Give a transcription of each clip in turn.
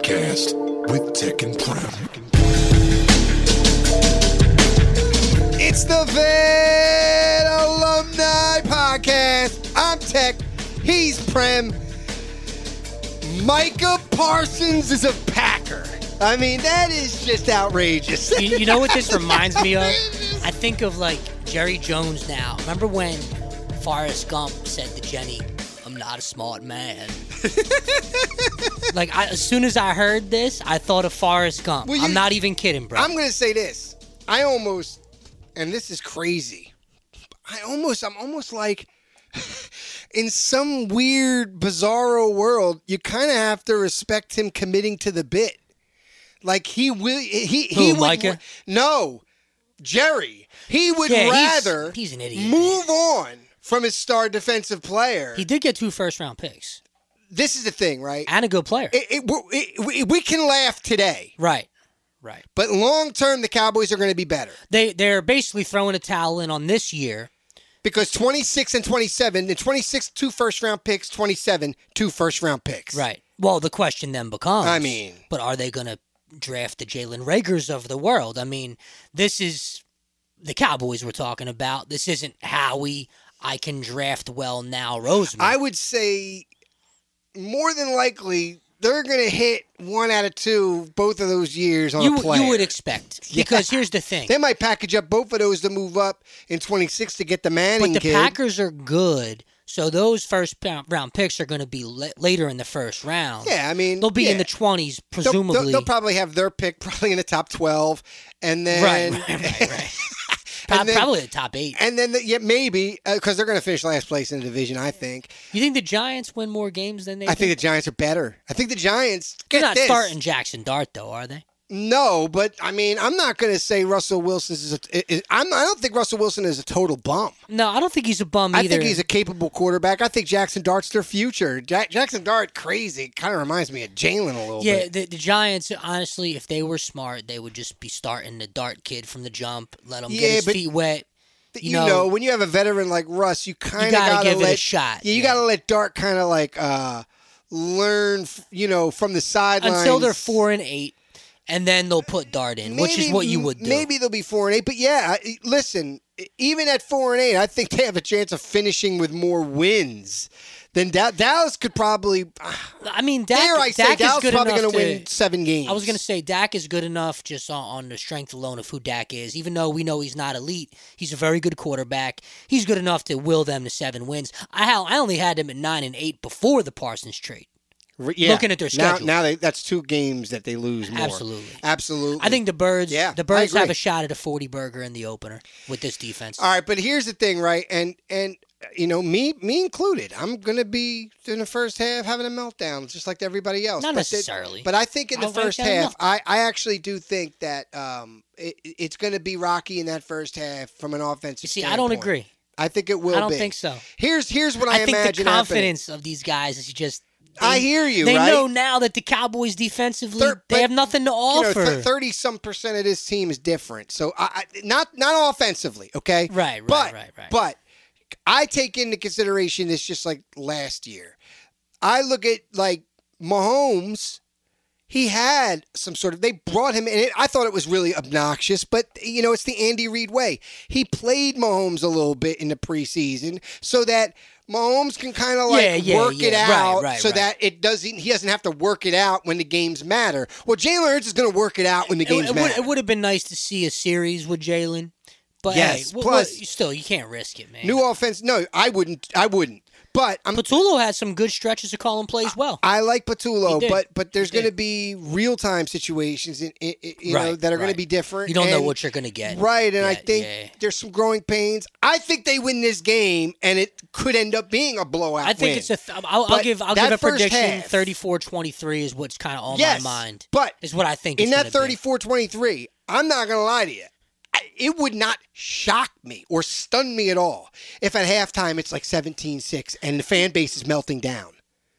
Podcast with Tech and Prem. It's the Vet Alumni Podcast. I'm Tech. He's Prem. Micah Parsons is a Packer. I mean, that is just outrageous. You know what this reminds me of? I think of, like, Jerry Jones now. Remember when Forrest Gump said to Jenny, "I'm not a smart man." Like, as soon as I heard this, I thought of Forrest Gump. Well, I'm not even kidding, bro. I'm going to say this. I almost, and this is crazy, I'm almost like, in some weird, bizarro world, you kind of have to respect him committing to the bit. Like, he will, he would, Micah? No, Jerry. He would rather he's an idiot. move on from his star defensive player. He did get 2 first-round picks. This is the thing, right? And a good player. We can laugh today. Right. But long-term, the Cowboys are going to be better. They're basically throwing a towel in on this year. Because 26 and 27, and 26, 2 first-round picks, 27, 2 first-round picks. Right. Well, the question then becomes, I mean, but are they going to draft the Jalen Ragers of the world? I mean, this is the Cowboys we're talking about. This isn't Howie, I can draft well now, Roseman. I would say more than likely they're going to hit 1 out of 2 both of those years on a player. You would expect. Because here's the thing. They might package up both of those to move up in 26 to get the Manning But the kid. Packers are good, so those first-round picks are going to be later in the first round. Yeah, I mean, they'll be yeah. in the 20s, presumably. They'll probably have their pick probably in the top 12. And then... Right. Probably the top 8. And then, maybe, because they're going to finish last place in the division, I think. You think the Giants win more games than they I think the Giants are better. I think the Giants... They're not starting Jackson Dart, though, are they? No, but, I mean, I'm not going to say Russell Wilson I don't think Russell Wilson is a total bum. No, I don't think he's a bum I either. think he's a capable quarterback. I think Jackson Dart's their future. Jackson Dart, crazy. Kind of reminds me of Jalen a little bit. Yeah, the Giants, honestly, if they were smart, they would just be starting the Dart kid from the jump, let him get his feet wet. You know, when you have a veteran like Russ, you kind of got to give let it a shot. Yeah, you got to let Dart kind of like learn, from the sidelines. Until they're 4-8. And then they'll put Dart in, which is what you would do. Maybe they'll be 4-8, but yeah, listen. Even at 4-8, I think they have a chance of finishing with more wins than Dallas could probably. I mean, Dak Dallas is good probably enough going to win 7 games. I was going to say Dak is good enough just on the strength alone of who Dak is. Even though we know he's not elite, he's a very good quarterback. He's good enough to will them to 7 wins. I only had them at 9-8 before the Parsons trade. Yeah. Looking at their schedule. Now that's 2 games that they lose more. Absolutely. I think the Birds have agree. a shot at a 40 burger in the opener with this defense. All right, but here's the thing, right? And me included. I'm going to be in the first half having a meltdown just like everybody else. Not necessarily. But I think in the first half, I actually do think that it's going to be rocky in that first half from an offensive standpoint. I don't agree. I think it will be. I don't think so. Here's what I imagine think the confidence happening. of these guys is just... I hear you, They right? know now that the Cowboys defensively, they have nothing to offer. 30-some% of this team is different. So, not offensively, okay? Right. But I take into consideration this just like last year. I look at, like, Mahomes. He had some sort of, they brought him in. I thought it was really obnoxious, but, it's the Andy Reid way. He played Mahomes a little bit in the preseason so that Mahomes can kind of work it out that he doesn't have to work it out when the games matter. Well, Jalen Hurts is going to work it out when the games matter. It would have been nice to see a series with Jalen. But yes, hey, plus still, you can't risk it, man. New offense. No, I wouldn't. But Patullo had some good stretches of calling plays well. I like Patullo, but there's going to be real-time situations that are going to be different. You don't know what you're going to get. Right, and I think there's some growing pains. I think they win this game, and it could end up being a blowout I think win. I'll give a prediction. Half, 34-23 is what's kind of on my mind. But is what I think in that 34-23, I'm not going to lie to you. It would not shock me or stun me at all if at halftime it's like 17-6 and the fan base is melting down.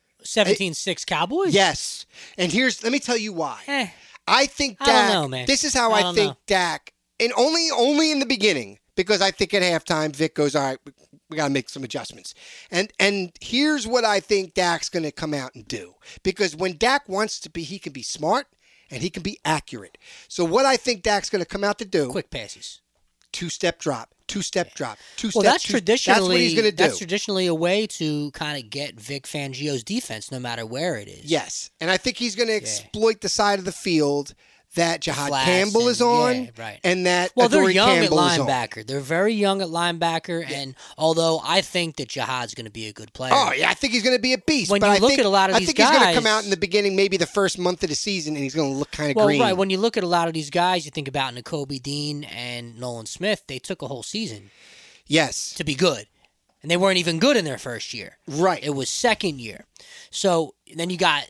17-6 Cowboys? Yes. And let me tell you why. I think Dak, I don't know, man. This is how I think Dak, and only in the beginning, because I think at halftime Vic goes, all right, We got to make some adjustments. And here's what I think Dak's going to come out and do. Because when Dak wants to be, he can be smart and he can be accurate. So what I think Dak's going to come out to do. Quick passes. Two-step drop. Two-step drop. Well, that's traditionally that's what he's going to do. That's traditionally a way to kind of get Vic Fangio's defense, no matter where it is. Yes, and I think he's going to exploit the side of the field that Jihad Campbell is on, right. and that they're Adoree young Campbell at is on. linebacker. They're very young at linebacker, and although I think that Jihad's going to be a good player. Oh yeah, I think he's going to be a beast. When but you I look think, at a lot of these I think he's going guys- to come out in the beginning, maybe the first month of the season, and he's going to look kind of Well, green. right. When you look at a lot of these guys, you think about Nakobe Dean and Nolan Smith. They took a whole season Yes, to be good, and they weren't even good in their first year. right. It was second year. So then you got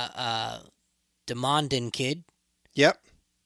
Demondon kid. Yep.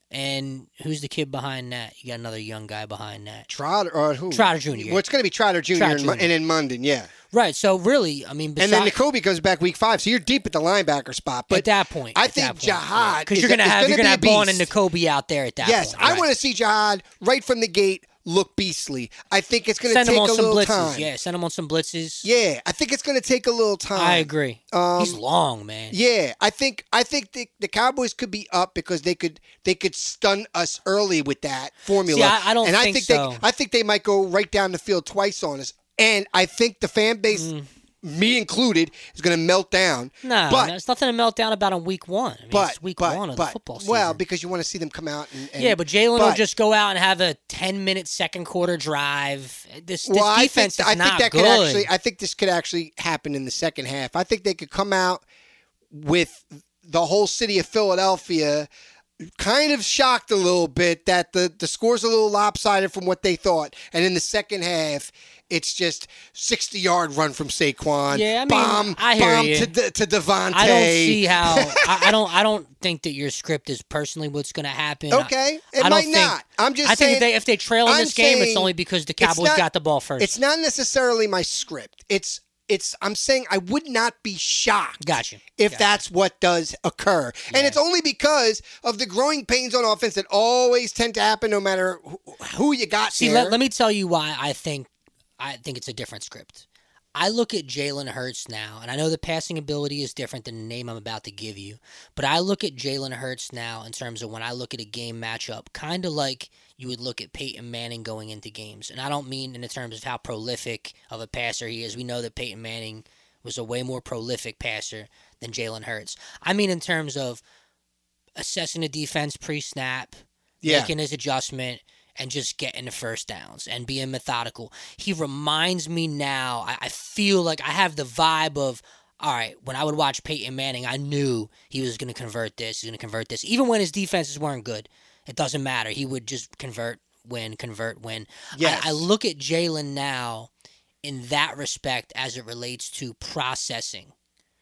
And who's the kid behind that? You got another young guy behind that. Trotter or who? Trotter Jr. Well, it's going to be Trotter Jr. Trotter and, Jr. and then Munden, yeah. Right. So really, I mean, And then Nakobe comes back week 5, so you're deep at the linebacker spot. But at that point, I think Jihad because is you're going to is have gonna be a Bond and beast. Nakobe out there at that Yes, point. I right. want to see Jihad right from the gate look beastly. I think it's going to send take him on a some little blitzes. time. Yeah, send him on some blitzes. Yeah, I think it's going to take a little time. I agree. He's long, man. Yeah, I think the Cowboys could be up because they could stun us early with that formula. See, I don't and think so. I think they might go right down the field twice on us. And I think the fan base, me included, is going to melt down. No, there's nothing to melt down about on week 1. I mean, it's week 1 of the football season. Well, because you want to see them come out and yeah, but Jalen will just go out and have a 10-minute second quarter drive. This defense is not good. I think this could actually happen in the second half. I think they could come out with the whole city of Philadelphia kind of shocked a little bit that the score's a little lopsided from what they thought. And in the second half, it's just 60-yard run from Saquon. Yeah, I mean, bomb I hear you. to Devontae. I don't see how. I don't think that your script is personally what's going to happen. Okay, it I don't might think- not. I'm just I saying. think if they trail in I'm this game, it's saying only because the it's Cowboys not- got the ball first. It's not necessarily my script. I'm saying I would not be shocked Gotcha. if that's what does occur. And it's only because of the growing pains on offense that always tend to happen no matter who you got See, there. let me tell you why I think it's a different script. I look at Jalen Hurts now, and I know the passing ability is different than the name I'm about to give you, but I look at Jalen Hurts now in terms of when I look at a game matchup, kind of like you would look at Peyton Manning going into games. And I don't mean in the terms of how prolific of a passer he is. We know that Peyton Manning was a way more prolific passer than Jalen Hurts. I mean in terms of assessing the defense pre-snap, making his adjustment, and just getting the first downs and being methodical. He reminds me now, I feel like I have the vibe of, all right, when I would watch Peyton Manning, I knew he was going to convert this, even when his defenses weren't good. It doesn't matter. He would just convert, win. Yes. I look at Jalen now in that respect as it relates to processing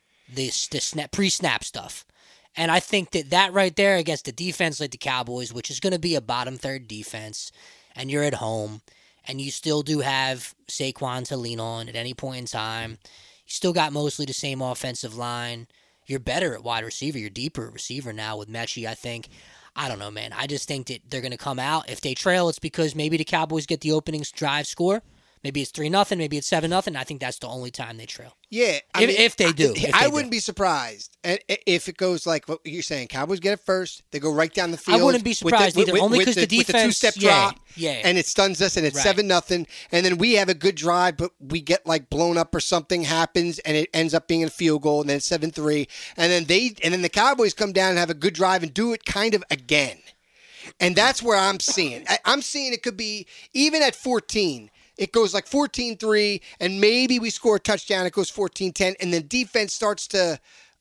this pre-snap stuff. And I think that right there against a defense like the Cowboys, which is going to be a bottom third defense, and you're at home, and you still do have Saquon to lean on at any point in time. You still got mostly the same offensive line. You're better at wide receiver. You're deeper at receiver now with Mechie, I think. I don't know, man. I just think that they're going to come out. If they trail, it's because maybe the Cowboys get the opening drive score. Maybe it's 3-0. Maybe it's 7-0. I think that's the only time they trail. Yeah. If they do. I wouldn't be surprised if it goes like what you're saying. Cowboys get it first. They go right down the field. I wouldn't be surprised either, only because the defense. With the two-step drop. Yeah. And it stuns us, and it's Right. 7-0. And then we have a good drive, but we get like blown up or something happens, and it ends up being a field goal, and then it's 7-3. And then the Cowboys come down and have a good drive and do it kind of again. And that's where I'm seeing. I'm seeing it could be even at 14. It goes like 14-3, and maybe we score a touchdown. It goes 14-10, and then defense starts to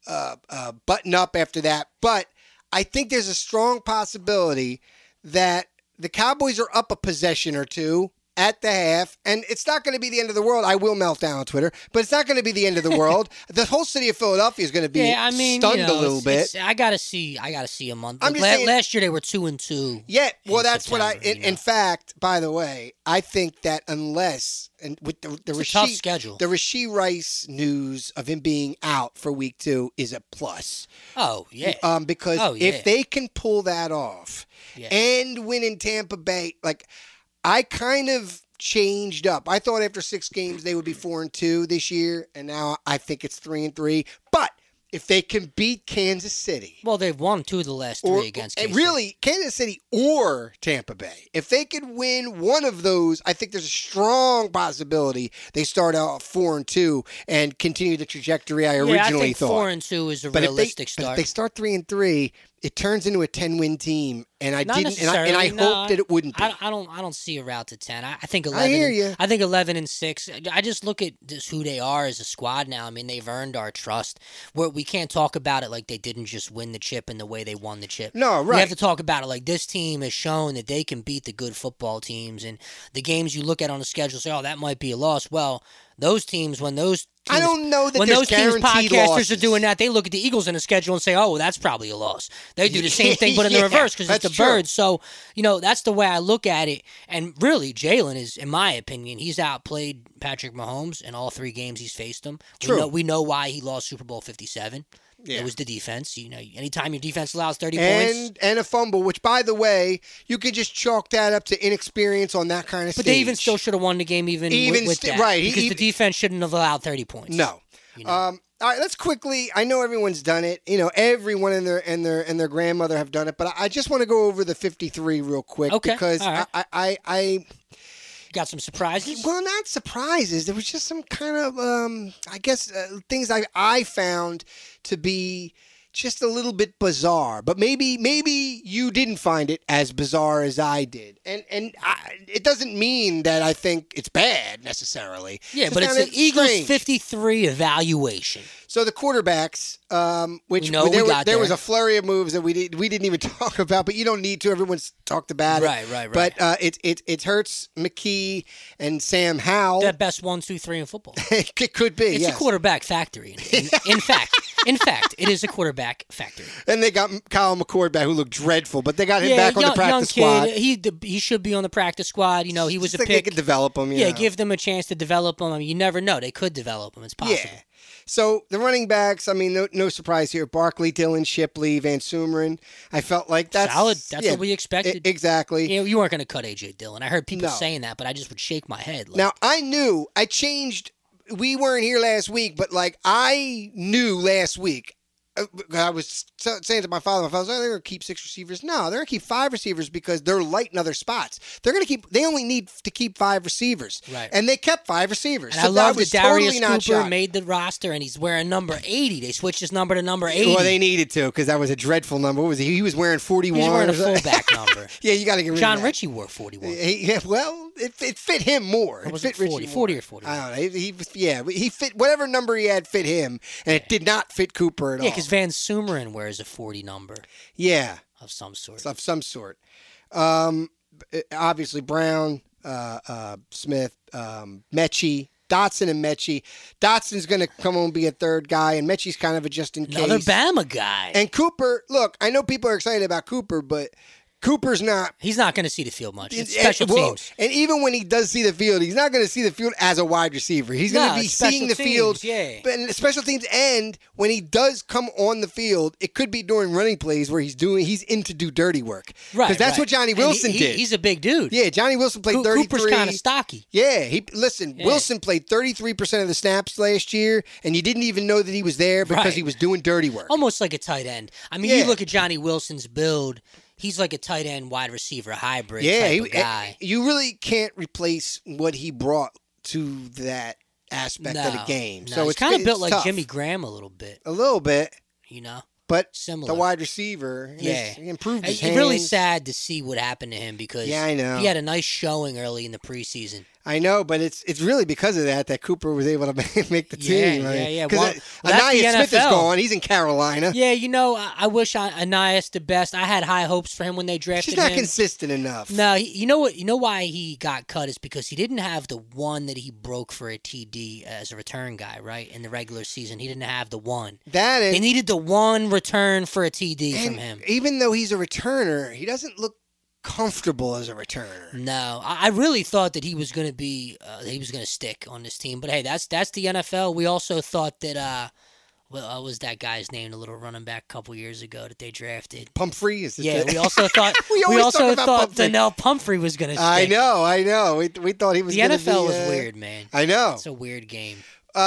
button up after that. But I think there's a strong possibility that the Cowboys are up a possession or two at the half, and it's not going to be the end of the world. I will melt down on Twitter, but it's not going to be the end of the world. The whole city of Philadelphia is going to be stunned a little bit. I gotta see a month. I'm just saying, last year they were 2-2. Yeah, well, that's what September, in fact, by the way, I think that unless and with the It's a tough schedule. the Rashee Rice news of him being out for week 2 is a plus. Oh yeah. Because if they can pull that off and win in Tampa Bay, like I kind of changed up. I thought after 6 games they would be 4-2 this year, and now I think it's 3-3. But if they can beat Kansas City, Well, they've won 2 of the last 3 against KC. really Kansas City or Tampa Bay, if they could win one of those, I think there's a strong possibility they start out 4-2 and continue the trajectory I originally I think thought. 4-2 is a But realistic But start. if they start 3-3, it turns into a 10-win team, and I Not didn't, and I necessarily, no, hoped that it wouldn't be. I don't see a route to 10. I think 11. I hear you. I think 11-6. I just look at just who they are as a squad now. I mean, they've earned our trust. We can't talk about it like they didn't just win the chip in the way they won the chip. No, We right. have to talk about it like this team has shown that they can beat the good football teams, and the games you look at on the schedule say, oh, that might be a loss. Well, those teams, when those I don't know that when there's those teams guaranteed podcasters losses. are doing that, they look at the Eagles in the schedule and say, "Oh, well, that's probably a loss." They do the same thing, but in the Yeah, reverse because it's the that's true. Birds. So that's the way I look at it. And really, Jalen is, in my opinion, he's outplayed Patrick Mahomes in all 3 games he's faced him. True. We know why he lost Super Bowl 57. Yeah. It was the defense. Anytime your defense allows 30 points. and a fumble, which, by the way, you could just chalk that up to inexperience on that kind of But stage. they even still should have won the game with that. right. Because the defense shouldn't have allowed 30 points. No. All right, let's quickly. I know everyone's done it. Everyone and their grandmother have done it. But I just want to go over the 53 real quick. Okay, Because all right. I Got some surprises? well, not surprises. There was just some kind of I guess things I found to be just a little bit bizarre. But maybe you didn't find it as bizarre as I did. And it doesn't mean that I think it's bad necessarily. Yeah, Just but it's found the it Eagles strange. 53 evaluation. So the quarterbacks, which We know there we got there was there. a flurry of moves that we didn't even talk about, but you don't need to. Everyone's talked about it. Right. But it's Hurts, McKee, and Sam Howell. The best 1, 2, 3 in football. It could be. It's yes. a quarterback factory. In fact, it is a quarterback factory. And they got Kyle McCord back, who looked dreadful, but they got him back on the practice squad. Kid. He should be on the practice squad. He was Just a think pick. They could develop him. Yeah, give them a chance to develop them. I mean, you never know. They could develop them. It's possible. Yeah. So the running backs, I mean, no surprise here. Barkley, Dillon, Shipley, Van Sumeren. I felt like that's Solid. That's what we expected. Exactly. You weren't going to cut A.J. Dillon. I heard people No. saying that, but I just would shake my head. Like, Now, I changed. We weren't here last week, but I knew last week. I was saying to my father, they're going to keep 6 receivers. No, they're going to keep 5 receivers because they're light in other spots. They only need to keep 5 receivers. Right. And they kept 5 receivers. And so I love that was that Darius totally not Cooper shocked. made the roster, and he's wearing number 80. They switched his number to number 80. Well, they needed to because that was a dreadful number. What was he? He was wearing 41. He's wearing a or something. fullback number. Yeah, you got to get rid John of that. Ritchie wore 41. Well, it fit him more. Or was fit it 40? Ritchie 40 more. or 41? I don't know. He fit whatever number he had fit him, and it did not fit Cooper at all. Yeah, because Van Sumeren wears a 40 number Yeah, of some sort. of some sort. Obviously Brown, Smith, Mechie, Dotson, and Mechie. Dotson's going to come on and be a third guy, and Mechie's kind of a just in case. Another Bama guy. And Cooper, look, I know people are excited about Cooper, but Cooper's not. He's not going to see the field much. It's special teams. And even when he does see the field, he's not going to see the field as a wide receiver. He's going to be it's special seeing the teams, field. yeah. But in special teams, and when he does come on the field, it could be during running plays where he's in to do dirty work. Right. Because that's right. what Johnny And Wilson did. He's a big dude. Yeah, Johnny Wilson played 33. Cooper's kind of stocky. Yeah, Yeah. Wilson played 33% of the snaps last year, and you didn't even know that he was there because Right. he was doing dirty work. Almost like a tight end. I mean, Yeah. you look at Johnny Wilson's build. He's like a tight end wide receiver hybrid Yeah, type of guy. you really can't replace what he brought to that aspect of the game. No, So he's it's kind of it's built like tough. Jimmy Graham a little bit, A little bit, but similar. the wide receiver, Yeah. he improved his It's really hands. sad to see what happened to him because Yeah, I know. he had a nice showing early in the preseason. I know, but it's really because of that Cooper was able to make the team. Yeah. Because Well, that's the Anaya Smith is NFL. gone. He's in Carolina. Yeah, I wish Anias the best. I had high hopes for him when they drafted She's not him. consistent enough. No, you know what? You know why he got cut is because he didn't have the one that he broke for a TD as a return guy, right? In the regular season, he didn't have the one. That They is, needed the one return for a TD from and him. even though he's a returner, he doesn't look comfortable as a returner. No, I really thought that he was going to be he was going to stick on this team. But hey, that's the NFL. We also thought that What was that guy's name? The little running back a couple years ago that they drafted. Pumphrey is Yeah, we also thought we always also talk about thought Pumphrey. Donnell Pumphrey was going to. I know. We thought he was. The gonna NFL be, was weird, man. I know. It's a weird game.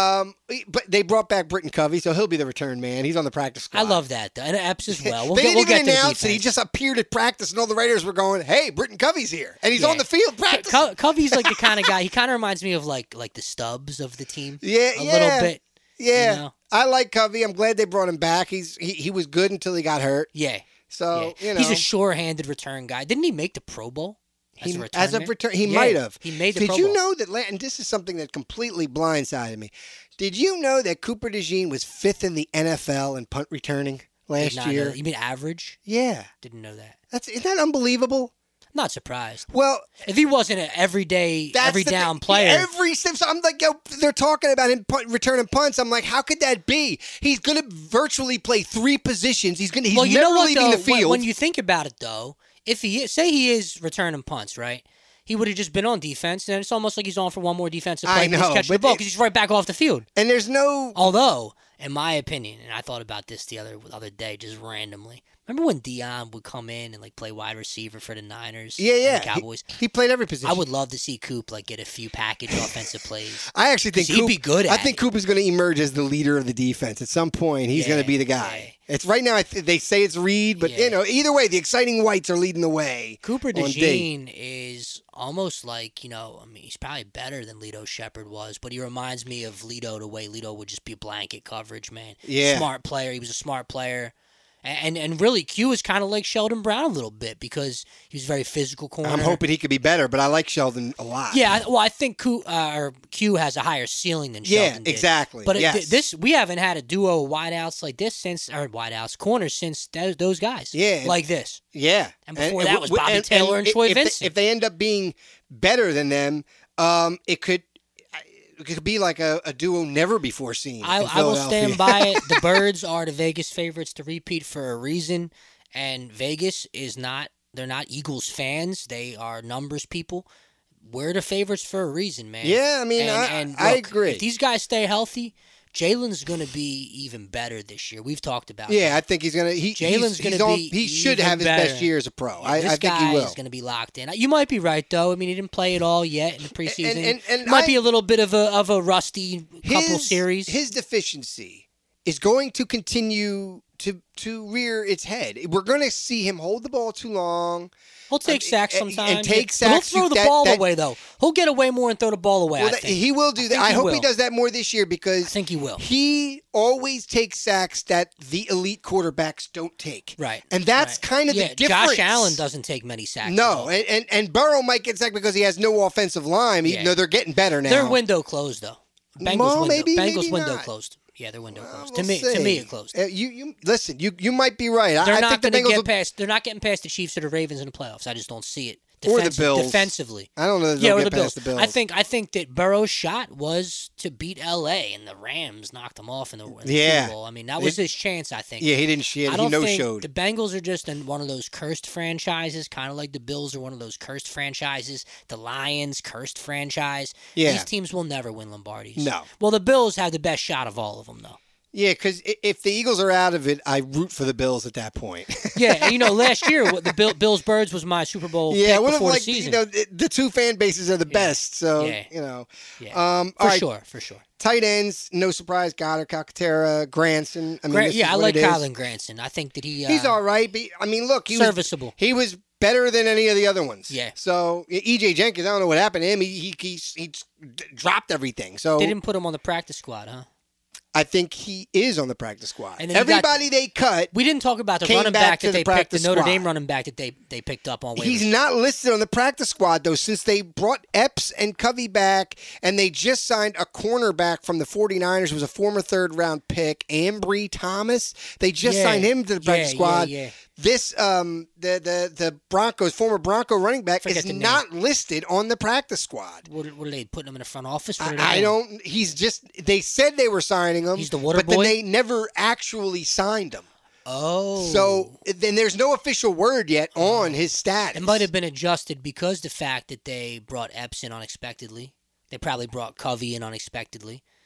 But they brought back Britton Covey, so he'll be the return man. He's on the practice squad. I love that though, and Epps as well. We'll they get, didn't we'll even get to the announce it. He defense. just appeared at practice, and all the writers were going, "Hey, Britton Covey's here," and he's Yeah. on the field practicing. Covey's like the kind of guy. He kind of reminds me of like the Stubbs of the team. Yeah, a little bit. Yeah, You know? I like Covey. I'm glad they brought him back. He was good until he got hurt. Yeah. So yeah. you know, He's a sure-handed return guy. Didn't he make the Pro Bowl? As a return man? He Yeah, might have. He made the Did Pro you Bowl. know that? And this is something that completely blindsided me. Did you know that Cooper DeJean was 5th in the NFL in punt returning Did last not know year? that. You mean average? Yeah, Didn't know that. isn't that unbelievable? Not surprised. Well, If he wasn't an everyday, that's every the down thing. player. Every so I'm like, yo, they're talking about him returning punts. I'm like, how could that be? He's going to virtually play 3 positions. He's well, never you know what, leaving though? the field. When you think about it, though, if say he is returning punts, right? He would have just been on defense, and it's almost like he's on for one more defensive play. I and he's know, catching the but ball because he's right back off the field. and there's no. Although, in my opinion, and I thought about this the other day, just randomly. Remember when Dion would come in and like play wide receiver for the Niners? Yeah, and yeah. the Cowboys. He played every position. I would love to see Coop like get a few package offensive plays. I actually think 'Cause he'd Coop, be good I at think it. Coop is going to emerge as the leader of the defense at some point. He's going Yeah, to be the guy. yeah. It's right now. They say it's Reed, but Yeah. either way, the exciting whites are leading the way. Cooper on D. DeJean is almost like, I mean, he's probably better than Lito Shepard was, but he reminds me of Lito the way Lito would just be blanket coverage, man. Yeah. Smart player. He was a smart player. And really, Q is kind of like Sheldon Brown a little bit because he was a very physical corner. I'm hoping he could be better, but I like Sheldon a lot. Yeah, I think Q has a higher ceiling than Yeah, Sheldon did. exactly. But Yes. we haven't had a duo of wideouts like this corners since those guys. Yeah, like this. Yeah. And before that was Bobby Taylor and Troy Vincent. If they end up being better than them, it could be like a duo never before seen. I will stand by it. The Birds are the Vegas favorites to repeat for a reason, and Vegas is not. They're not Eagles fans. They are numbers people. We're the favorites for a reason, man. Yeah, I mean, and I look, agree. If these guys stay healthy, Jalen's going to be even better this year. We've talked about Yeah, that. I think he's gonna. Jalen's going to be. He should even have his better. best year as a pro. Yeah, I this think guy he will. is going to be locked in. You might be right, though. I mean, he didn't play it all yet in the preseason. And might be a little bit of a rusty couple series. His deficiency is going to continue to rear its head. We're going to see him hold the ball too long. He'll take sacks sometimes. And take But sacks. he'll throw the ball away, though. He'll get away more and throw the ball away, Well, I think. he will do that. I hope he does that more this year because I think he will. He always takes sacks that the elite quarterbacks don't take. Right. And that's kind of the difference. Josh Allen doesn't take many sacks. No, and Burrow might get sacked because he has no offensive line, even though they're getting better now. Their window closed, though. Well, Bengals window not. closed. Yeah, their window closed. We'll to me, it closed. You listen. You might be right. They're I not think the going to Bengals get past. They're not getting past the Chiefs or the Ravens in the playoffs. I just don't see it. Or the Bills. Defensively. I don't know. That Yeah, they'll or get the Bills. past the Bills. I think that Burrow's shot was to beat L.A. and the Rams knocked him off in the Yeah. Super Bowl. I mean, that was his chance. I think. Yeah, he didn't shit. I He don't no think showed. the Bengals are just one of those cursed franchises, kind of like the Bills are one of those cursed franchises. The Lions, cursed franchise. Yeah. These teams will never win Lombardies. No. Well, the Bills have the best shot of all of them, though. Yeah, because if the Eagles are out of it, I root for the Bills at that point. Yeah, and last year the Bills Birds was my Super Bowl Yeah, pick one of before like the season. the two fan bases are the best. So Yeah. all for right, sure. tight ends, no surprise. Goddard, Calcaterra, Granson. I mean, this is I what like it is. Kylan Granson. I think that He's all right. But, I mean, look, serviceable. He was better than any of the other ones. Yeah. So EJ Jenkins, I don't know what happened to him. He dropped everything. So They didn't put him on the practice squad, huh? I think he is on the practice squad. And then Everybody they cut. We didn't talk about the Came running back back to that the they picked, the practice Notre squad. Dame running back that they picked up on waivers. He's not listed on the practice squad, though, since they brought Epps and Covey back, and they just signed a cornerback from the 49ers, who was a former third-round pick, Ambry Thomas. They just signed him to the practice squad. Yeah. This, the Broncos, former Bronco running back, Forget is the name. not listed on the practice squad. What are they putting him in the front office? What are they I doing? don't, he's just, they said they were signing him. He's the water but boy? then they never actually signed him. Oh. So then there's no official word yet on his status. It might have been adjusted because the fact that they brought Epps in unexpectedly. They probably brought Covey in unexpectedly.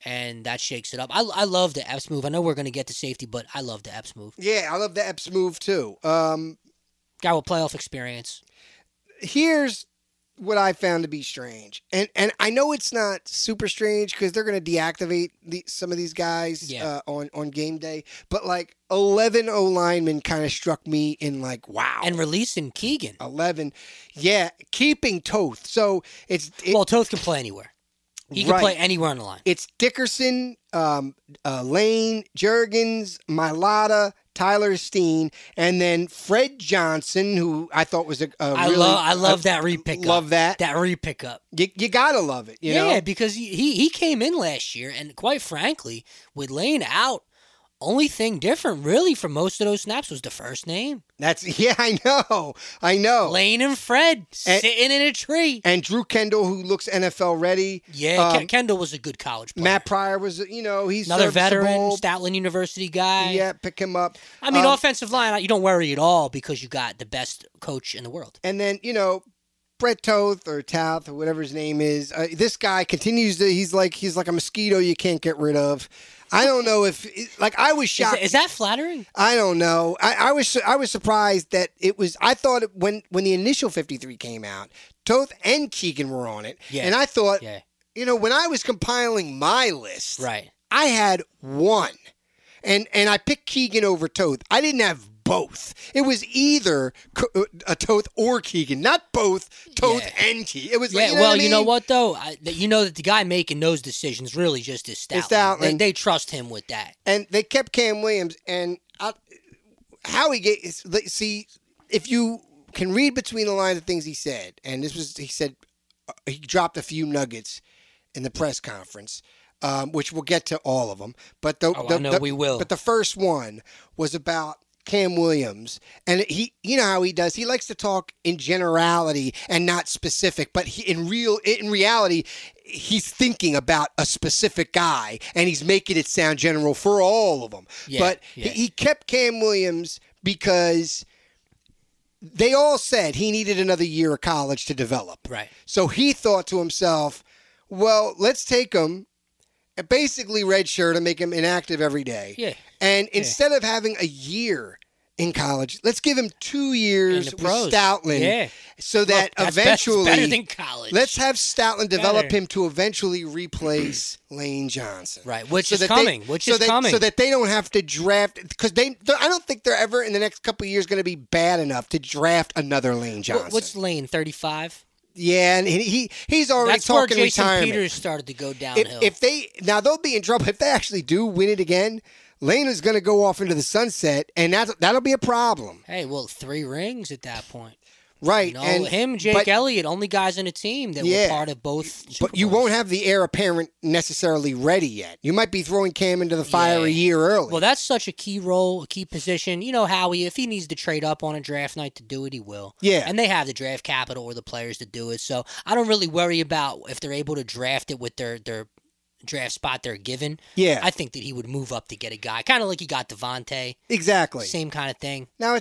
and that shakes it up. I love the Epps move. I know we're going to get to safety, but I love the Epps move. Yeah, I love the Epps move too. Guy with playoff experience. Here's what I found to be strange, and I know it's not super strange because they're going to deactivate some of these guys on game day, but like 11 O linemen kind of struck me in like wow, and releasing Keegan 11, yeah, keeping Toth. So well, Toth can play anywhere. He can play anywhere on the line. It's Dickerson, Lane, Juergens, Mailata, Tyler Steen, and then Fred Johnson, who I thought was I love that re-pickup. Love that. That re-pickup. You gotta love it, you know? Yeah, because he came in last year, and quite frankly, with Lane out, only thing different really for most of those snaps was the first name. I know. Lane and Fred sitting in a tree. And Drew Kendall, who looks NFL ready. Yeah, Kendall was a good college player. Matt Pryor was, he's another veteran, Stoutland University guy. Yeah, pick him up. I mean, offensive line, you don't worry at all because you got the best coach in the world. And then, Brett Toth or Toth or whatever his name is, this guy continues to, he's like a mosquito you can't get rid of. I don't know if, I was shocked. Is that flattering? I don't know. I was surprised that it was, I thought when the initial 53 came out, Toth and Keegan were on it. Yeah. And I thought, when I was compiling my list, right, I had one. And I picked Keegan over Toth. I didn't have both. It was either a Toth or Keegan, not both Toth and Keegan. It was you know what though? You know that the guy making those decisions really just is Stoutland. They trust him with that. And they kept Cam Williams, and see, if you can read between the lines of things he said, and he said he dropped a few nuggets in the press conference. Which we'll get to all of them, but we will. But the first one was about Cam Williams, and you know how he does. He likes to talk in generality and not specific, but in reality, he's thinking about a specific guy, and he's making it sound general for all of them. He kept Cam Williams because they all said he needed another year of college to develop. Right. So he thought to himself, well, let's take him. Basically redshirt and make him inactive every day. Yeah. And instead of having a year in college, let's give him 2 years with Stoutland. Yeah. So that eventually better than college. Let's have Stoutland develop him to eventually replace Lane Johnson. Right, which is coming. So that they don't have to draft, because I don't think they're ever in the next couple of years going to be bad enough to draft another Lane Johnson. What's Lane, 35? Yeah, and he's already That's talking where Jason retirement. Peters started to go downhill. If they'll be in trouble if they actually do win it again. Lane is going to go off into the sunset, and that'll be a problem. Hey, well, 3 rings at that point. Right. And him, Jake Elliott, only guys in the team that were part of both Super But you Bowls. won't have the heir apparent necessarily ready yet. You might be throwing Cam into the fire a year early. Well, that's such a key role, a key position. You know, Howie, if he needs to trade up on a draft night to do it, he will. Yeah. And they have the draft capital or the players to do it. So I don't really worry about if they're able to draft it with their draft spot they're given. Yeah. I think that he would move up to get a guy. Kind of like he got Devontae. Exactly. Same kind of thing. Now,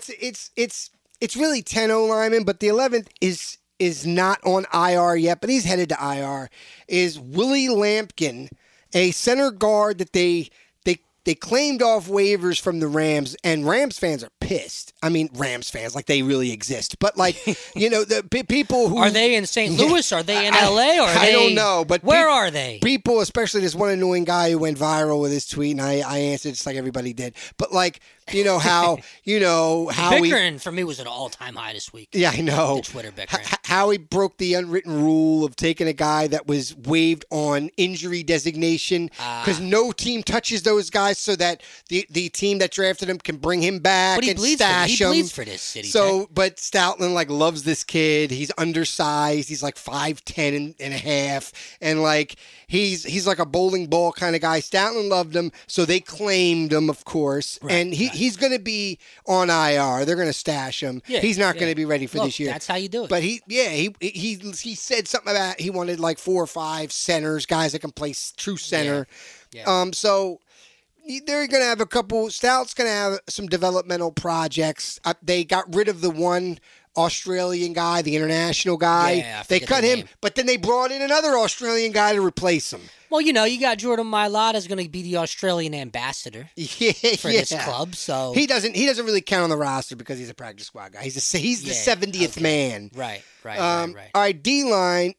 it's really 10 O linemen, but the 11th is not on IR yet, but he's headed to IR, is Willie Lampkin, a center guard that they claimed off waivers from the Rams, and Rams fans are pissed. I mean, Rams fans, like they really exist. But like, the people who... Are they in St. Louis? Are they in L.A.? Or I don't know, but... Where are they? People, especially this one annoying guy who went viral with his tweet, and I answered just like everybody did. But like, how bickering for me was at an all-time high this week. Yeah, I know. The Twitter bickering. How he broke the unwritten rule of taking a guy that was waived on injury designation because no team touches those guys so that the team that drafted him can bring him back and stash him. He bleeds for this city. So, but Stoutland loves this kid. He's undersized. He's 5'10" and a half, and he's like a bowling ball kind of guy. Stoutland loved him, so they claimed him, of course, and he's going to be on IR. They're going to stash him. Yeah, he's not going to be ready for this year. That's how you do it. But he said something about he wanted 4 or 5 centers, guys that can play true center. Yeah. So they're going to have a couple. Stout's going to have some developmental projects. They got rid of the one Australian guy, the international guy. Yeah, I they forget cut the him, name. but then they brought in another Australian guy to replace him. Well, you got Jordan Mailata is going to be the Australian ambassador Yeah, for this club. So he doesn't really count on the roster because he's a practice squad guy. He's the 70th man. Right. All right, D-line.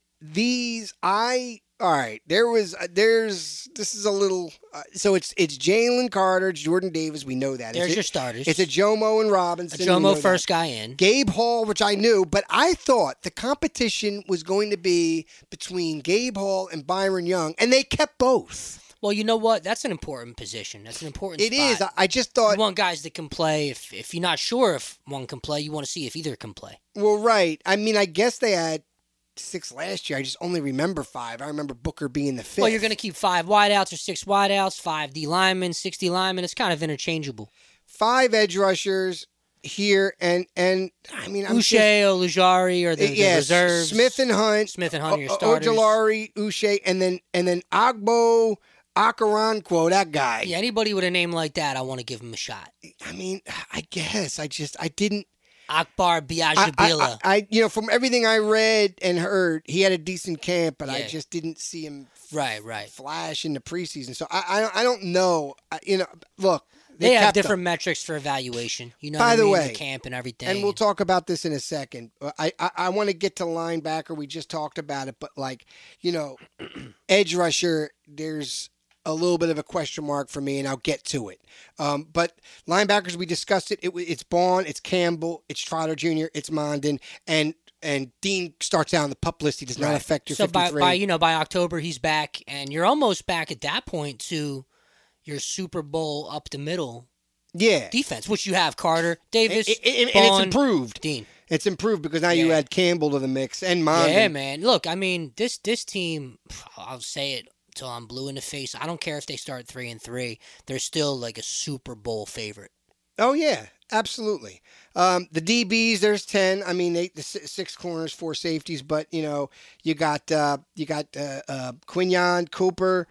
This is a little. So it's Jalen Carter, Jordan Davis. We know that. There's your starters. It's a Jomo and Robinson. A Jomo we know first that. guy in. Gabe Hall, which I knew, but I thought the competition was going to be between Gabe Hall and Byron Young, and they kept both. Well, you know what? That's an important position. That's an important It spot. is. I just thought. You want guys that can play. If you're not sure if one can play, you want to see if either can play. Well, right. I mean, I guess they had 6 last year. I just only remember 5. I remember Booker being the 5th. Well, you're going to keep 5 wideouts or 6 wideouts, 5 D linemen, 6 D linemen. It's kind of interchangeable. 5 edge rushers here, and I mean, I'm Uche, Olujari, or the reserves. Smith and Hunt are your starters. Ojulari, Uche, and then Agbo Akaranquo, that guy. Yeah, anybody with a name like that, I want to give him a shot. I mean, I guess I didn't. Akbar Biajabila. I from everything I read and heard, he had a decent camp, but I Yeah. just didn't see him Right. flash in the preseason. So I don't know. Look, They have kept different him. metrics for evaluation. You know By what I the mean? way, The camp and everything. And we'll talk about this in a second. I want to get to linebacker. We just talked about it, but edge rusher, there's a little bit of a question mark for me, and I'll get to it. But linebackers, we discussed it. It's Bond, it's Campbell, it's Trotter Jr., it's Mondin, and Dean starts out on the PUP list. He does not affect your 53. So by October he's back, and you're almost back at that point to your Super Bowl up the middle defense, which you have Carter, Davis, and it's Bond, improved. Dean. It's improved because now you add Campbell to the mix and Mondin. Yeah, man. Look, I mean, this team, I'll say it till I'm blue in the face. I don't care if they start 3-3. They're still like a Super Bowl favorite. Oh, yeah, absolutely. The DBs, there's 10. I mean, 6 corners, 4 safeties, but, you got Quinyon, Cooper,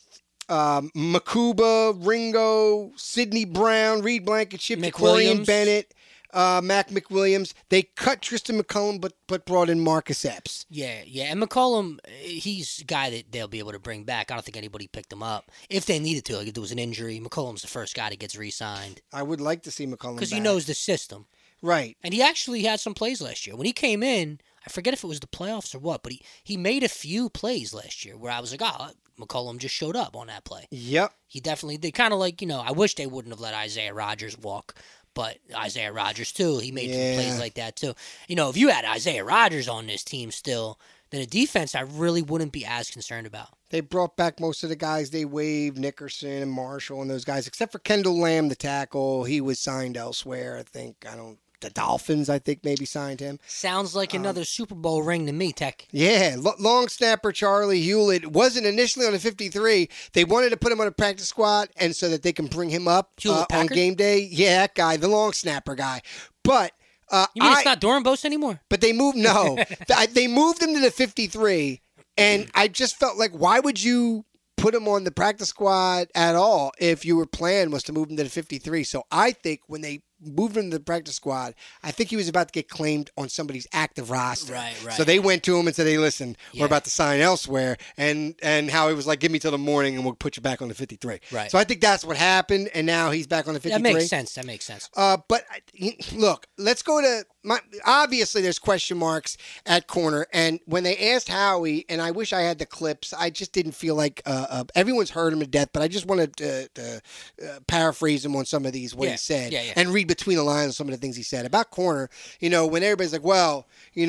Makuba, Ringo, Sidney Brown, Reed Blankenship, Quarian Bennett, Mac McWilliams. They cut Tristan McCullum, but brought in Marcus Epps. Yeah. And McCollum, he's a guy that they'll be able to bring back. I don't think anybody picked him up. If they needed to, like if there was an injury, McCollum's the first guy that gets re-signed. I would like to see McCullum because he back. knows the system. Right. And he actually had some plays last year. When he came in, I forget if it was the playoffs or what, but he made a few plays last year where I was like, oh, McCollum just showed up on that play. Yep. He definitely did. Kind of like, I wish they wouldn't have let Isaiah Rodgers walk. But Isaiah Rodgers, too, he made some plays like that, too. If you had Isaiah Rodgers on this team still, then a defense I really wouldn't be as concerned about. They brought back most of the guys they waived, Nickerson and Marshall and those guys, except for Kendall Lamb, the tackle. He was signed elsewhere, I think. The Dolphins, I think, maybe signed him. Sounds like another Super Bowl ring to me, Tech. Yeah, long snapper Charlie Hewlett wasn't initially on the 53. They wanted to put him on a practice squad and so that they can bring him up on game day. Yeah, that guy, the long snapper guy. But you mean it's not Dornbos anymore? But they moved they moved him to the 53, and I just felt like, why would you put him on the practice squad at all if your plan was to move him to the 53? So I think when they moved him to the practice squad, I think he was about to get claimed on somebody's active roster. Right. So they went to him and said, hey, listen, we're about to sign elsewhere. And Howie was like, give me till the morning and we'll put you back on the 53. Right. So I think that's what happened, and now he's back on the 53. That makes sense. But look, let's go to obviously there's question marks at corner. And when they asked Howie, and I wish I had the clips, I just didn't feel like everyone's heard him to death, but I just wanted to paraphrase him on some of these, what he said, and read between the lines of some of the things he said about corner. When everybody's like, well,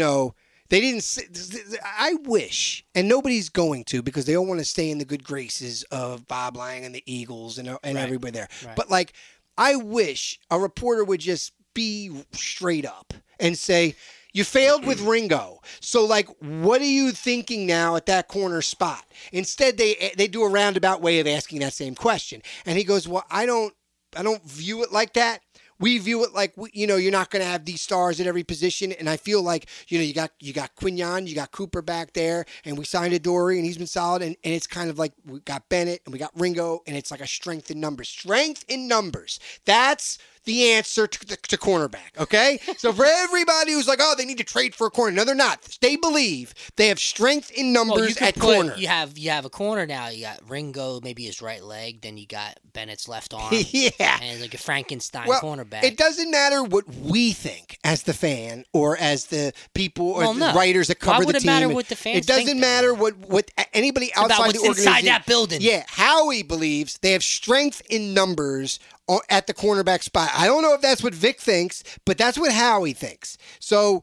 they didn't say, I wish, and nobody's going to because they all want to stay in the good graces of Bob Lang and the Eagles and everybody there. Right. But I wish a reporter would just be straight up and say, you failed with Ringo. So, what are you thinking now at that corner spot? Instead, they do a roundabout way of asking that same question. And he goes, well, I don't view it like that. We view it like, you're not going to have these stars at every position. And I feel like, you got Quinyon, you got Cooper back there, and we signed Adoree, and he's been solid. And it's kind of like we got Bennett and we got Ringo, and it's like a strength in numbers. Strength in numbers. That's the answer to cornerback, okay? So for everybody who's like, oh, they need to trade for a corner. No, they're not. They believe they have strength in numbers at corner. You have a corner now. You got Ringo, maybe his right leg. Then you got Bennett's left arm. Yeah. And like a Frankenstein Well, cornerback. it doesn't matter what we think as the fan or as the people or the no. writers that cover Why would the it team. matter what the fans It doesn't think, matter though? what anybody about outside what's the organization. inside that building. Yeah, Howie believes they have strength in numbers at the cornerback spot. I don't know if that's what Vic thinks, but that's what Howie thinks. So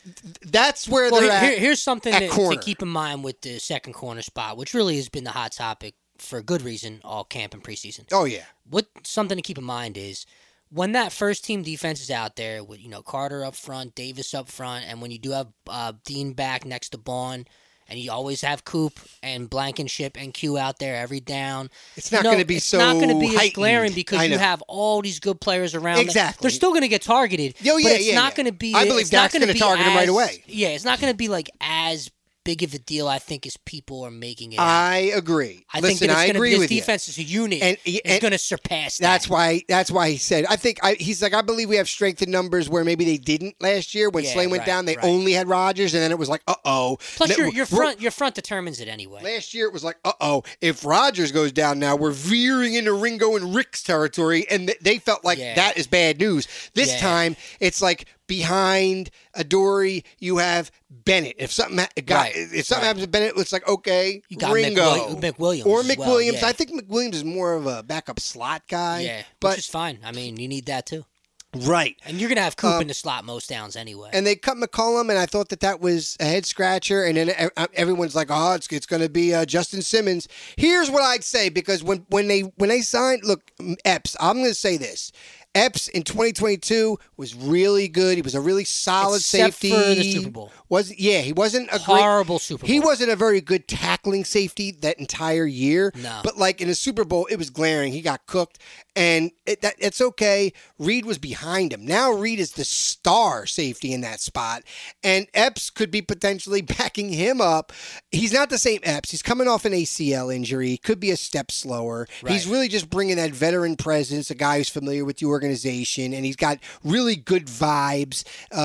that's where they're at. Here's something at to corner. keep in mind with the second corner spot, which really has been the hot topic for good reason all camp and preseason. Oh yeah. Something to keep in mind is when that first team defense is out there with Carter up front, Davis up front, and when you do have Dean back next to Bond, and you always have Coop and Blankenship and Q out there every down. It's not going to be so It's not going to be as heightened. glaring because I you know. have all these good players around. Exactly. They're still going to get targeted. Oh, yeah, but it's yeah, not yeah. going to be. I believe it's not Dak's gonna be target him right as- away. Yeah, it's not going to be like as big of a deal, I think, as people are making it. I agree. I Listen, think that I it's agree this with you. defense is a unit. And It's going to surpass that. That's why he said. He's like, I believe we have strength in numbers where maybe they didn't last year when Yeah, Slay went right, down. They right. only had Rodgers, and then it was like, Plus, your front determines it anyway. Last year it was like, if Rodgers goes down now, we're veering into Ringo and Rick's territory, and they felt like that is bad news. This time it's like behind Adoree, you have Bennett. If something happens to Bennett, it's like, okay, You got Ringo McWilliams or as well, McWilliams. yeah. I think McWilliams is more of a backup slot guy. Yeah, but which is fine. I mean, you need that too. right. And you're going to have Coop in the slot most downs anyway. And they cut McCollum, and I thought that was a head scratcher. And then everyone's like, "Oh, it's going to be Justin Simmons." Here's what I'd say, because when they signed, look, Epps. I'm going to say this: Epps in 2022 was really good. He was a really solid Except safety. for the Super Bowl. He wasn't a Horrible Super Bowl. He wasn't a very good tackling safety that entire year. No. But like in the Super Bowl, it was glaring. He got cooked, and it's okay. Reed was behind him. Now Reed is the star safety in that spot, and Epps could be potentially backing him up. He's not the same Epps. He's coming off an ACL injury. Could be a step slower. Right. He's really just bringing that veteran presence, a guy who's familiar with the organization, and he's got really good vibes.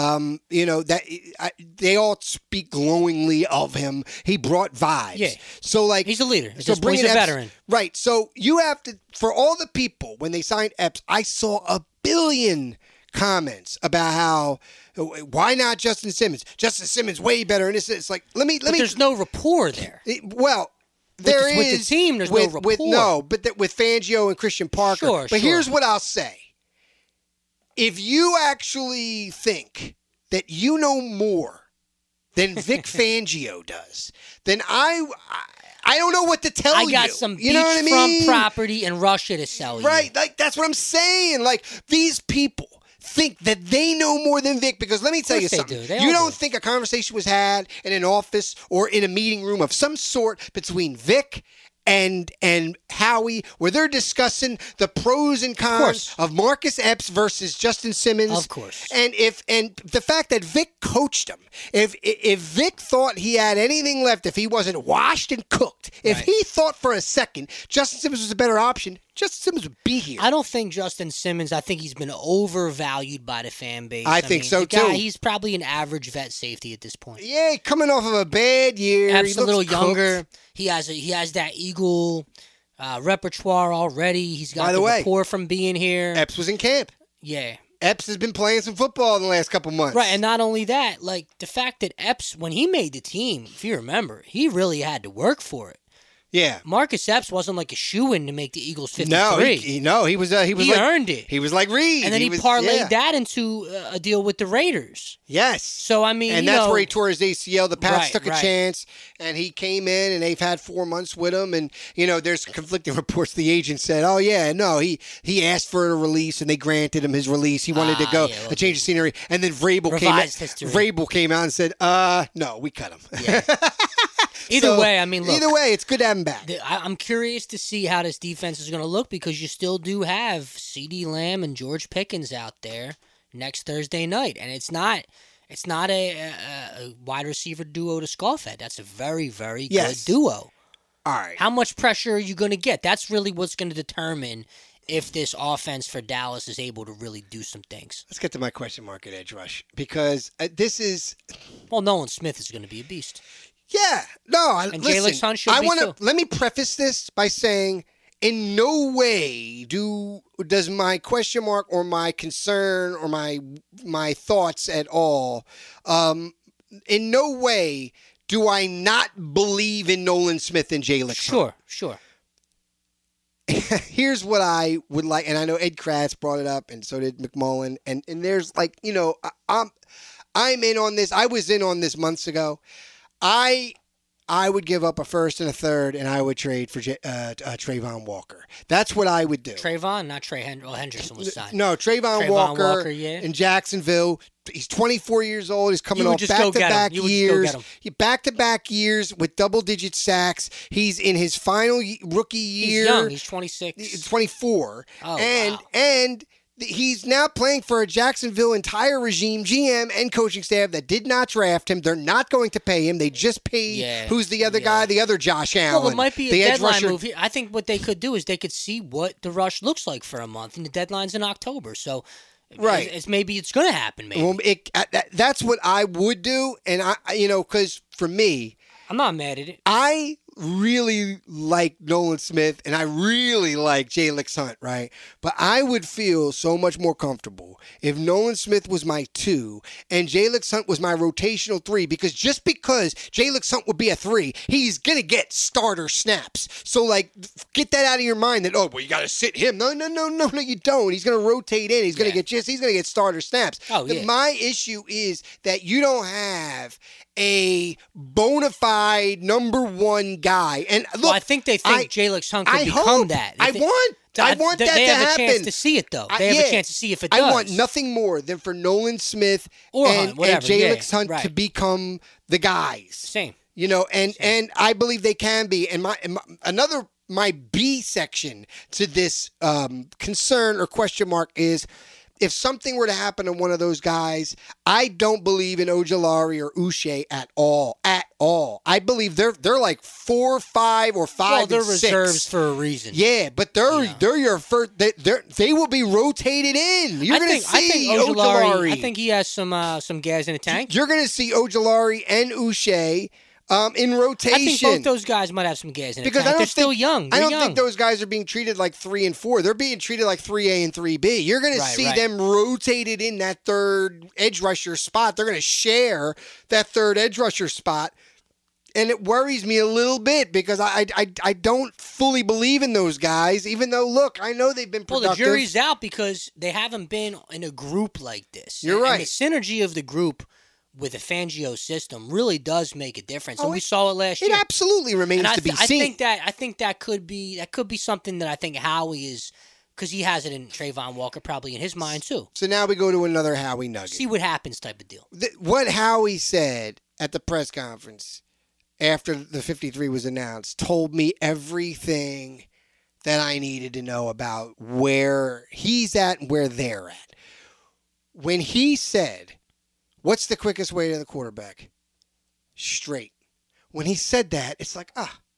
They all speak glowingly of him. He brought vibes. Yeah. So like He's a leader. So He's a bringing Epps- veteran. right? So you have to, for all the people when they signed Epps, I saw a billion comments about how why not Justin Simmons? Justin Simmons way better. And it's like let me. There's no rapport there. There is with the team, there's no rapport. With Fangio and Christian Parker. Sure. But here's what I'll say: if you actually think that you know more than Vic Fangio does, then I don't know what to tell you. I got some you know what I mean? beachfront property in Russia to sell you. Right, like that's what I'm saying. Like these people think that they know more than Vic, because let me tell you they something. do. They You all don't do. think a conversation was had in an office or in a meeting room of some sort between Vic and Howie, where they're discussing the pros and cons course. of Marcus Epps versus Justin Simmons. Of course. And the fact that Vic coached him, if Vic thought he had anything left, if he wasn't washed and cooked, if Right. he thought for a second Justin Simmons was a better option, Justin Simmons would be here. I don't think Justin Simmons, I think he's been overvalued by the fan base. I think so, the guy, too. He's probably an average vet safety at this point. Yeah, coming off of a bad year. Epps he a little looks cooked. younger. He has that Eagle repertoire already. He's got By the the way, rapport from being here. Epps was in camp. Yeah. Epps has been playing some football in the last couple months. Right, and not only that, like the fact that Epps, when he made the team, if you remember, he really had to work for it. Yeah. Marcus Epps wasn't like a shoo-in to make the Eagles 53. No, he was He like, earned it. He was like Reed. And then he was, parlayed that into a deal with the Raiders. Yes. So, I mean, and you that's know, where he tore his ACL. The Pats Right, took a right. chance, and he came in, and they've had 4 months with him. And, there's conflicting reports. The agent said, oh, yeah, no, he asked for a release, and they granted him his release. He wanted to go, yeah, a change of scenery. And then Revised history. Vrabel came out and said, no, we cut him. Yeah. Either way, I mean, look. Either way, it's good to have him back. I'm curious to see how this defense is going to look, because you still do have CeeDee Lamb and George Pickens out there next Thursday night. And it's not a wide receiver duo to scoff at. That's a very, very Yes. good duo. All right. How much pressure are you going to get? That's really what's going to determine if this offense for Dallas is able to really do some things. Let's get to my question mark at edge rush because this is. Well, Nolan Smith is going to be a beast. Yeah, no. And listen, Jalen Hunt should be too. Let me preface this by saying, in no way does my question mark or my concern or my thoughts at all. In no way do I not believe in Nolan Smith and Jalen. Sure. Here's what I would like, and I know Ed Kratz brought it up, and so did McMullen, and there's like, I'm in on this. I was in on this months ago. I would give up a first and a third, and I would trade for Trayvon Walker. That's what I would do. Trayvon, not Trey Hendrickson was signed. No, Trayvon Walker in Jacksonville. He's 24 years old. He's coming off back-to-back years. Back-to-back years with double-digit sacks. He's in his final rookie year. He's young. He's 26. 24. Oh, and wow. And he's now playing for a Jacksonville entire regime, GM and coaching staff that did not draft him. They're not going to pay him. They just paid who's the other guy? The other Josh Allen. Well, it might be a deadline move. I think what they could do is they could see what the rush looks like for a month, and the deadline's in October. So, maybe it's going to happen. Maybe. Well, that's what I would do, and because for me, I'm not mad at it. I really like Nolan Smith and I really like Jalen Hunt, right? But I would feel so much more comfortable if Nolan Smith was my 2 and Jalen Hunt was my rotational 3, because just because Jalen Hunt would be a 3, he's going to get starter snaps. So, like, get that out of your mind that, you got to sit him. No, you don't. He's going to rotate in. He's going to get starter snaps. My issue is that you don't have a bona fide number 1 guy. And look, I think they think Jalen Hunt could become that. I want that to happen. They have a chance to see it, though. They have a chance to see if it does. I want nothing more than for Nolan Smith and Jalen Hunt to become the guys. Same. And I believe they can be. And my B section to this concern or question mark is, if something were to happen to one of those guys, I don't believe in Ojulari or Uche at all. At all. I believe they're like 4, 5, or 5 well, they're and 6. reserves for a reason. Yeah, but they're your first. They will be rotated in. You're going to see Ojulari. I think he has some gas in the tank. You're going to see Ojulari and Uche in rotation. I think both those guys might have some gas in the tank. They're still young. I don't think those guys are being treated like 3 and 4. They're being treated like 3A and 3B. You're going to see them rotated in that third edge rusher spot. They're going to share that third edge rusher spot. And it worries me a little bit because I don't fully believe in those guys, even though, look, I know they've been productive. Well, the jury's out because they haven't been in a group like this. You're right. And the synergy of the group with a Fangio system really does make a difference, and we saw it last year. It absolutely remains to be seen. I think that could be something that I think Howie is, because he has it in Trayvon Walker probably in his mind too. So now we go to another Howie nugget. See what happens type of deal. What Howie said at the press conference after the 53 was announced told me everything that I needed to know about where he's at and where they're at. When he said, what's the quickest way to the quarterback? Straight. When he said that, it's like,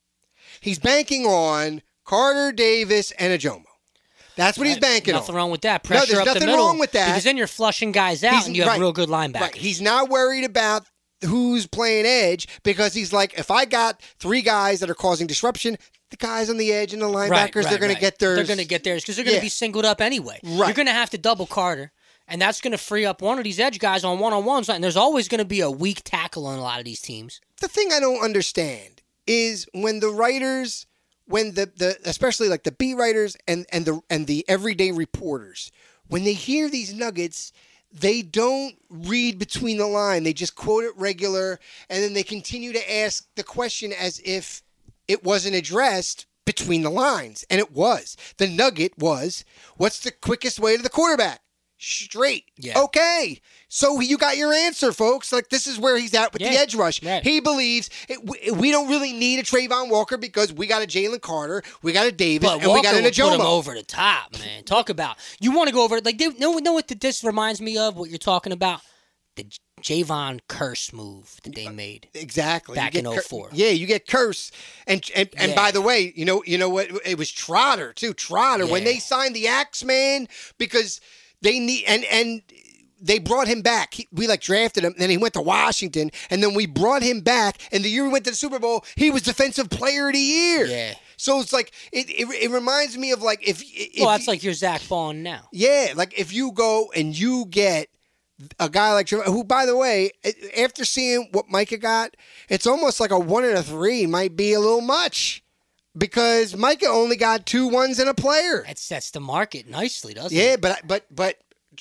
he's banking on Carter, Davis, and Ajomo. That's what he's banking on. Nothing wrong with that. Pressure there's up the nothing middle. Wrong with that. Because then you're flushing guys out and you have real good linebackers. Right. He's not worried about who's playing edge because he's like, if I got 3 guys that are causing disruption, the guys on the edge and the linebackers, they're going to get theirs. They're going to get theirs because they're going to be singled up anyway. Right. You're going to have to double Carter. And that's going to free up one of these edge guys on one-on-ones. And there's always going to be a weak tackle on a lot of these teams. The thing I don't understand is when the writers, when the especially like the beat writers and the everyday reporters, when they hear these nuggets, they don't read between the line. They just quote it regular, and then they continue to ask the question as if it wasn't addressed between the lines. And it was. The nugget was, what's the quickest way to the quarterback? Straight. Yeah. Okay. So you got your answer, folks. Like, this is where he's at with the edge rush. Right. He believes we don't really need a Trayvon Walker because we got a Jalen Carter, we got a Davis, and we got an Ajomo. Put him over the top, man. Talk about, you want to go over, like, know what this reminds me of, what you're talking about? The Javon curse move that they made. Exactly. Back in 04. Yeah, you get curse. And Yeah. by the way, you know what? It was Trotter too. Trotter when Yeah. they signed the Axeman because they need and they brought him back. We drafted him, then he went to Washington, and then we brought him back. And the year we went to the Super Bowl, he was Defensive Player of the Year. Yeah. So it's like it reminds me of like if Well, that's like your Zach Bond now. yeah, like if you go and you get a guy like Trevor, who, by the way, after seeing what Micah got, it's almost like a 1 and a 3 might be a little much because Micah only got 2 1s and a player. That sets the market nicely, doesn't Yeah, it? but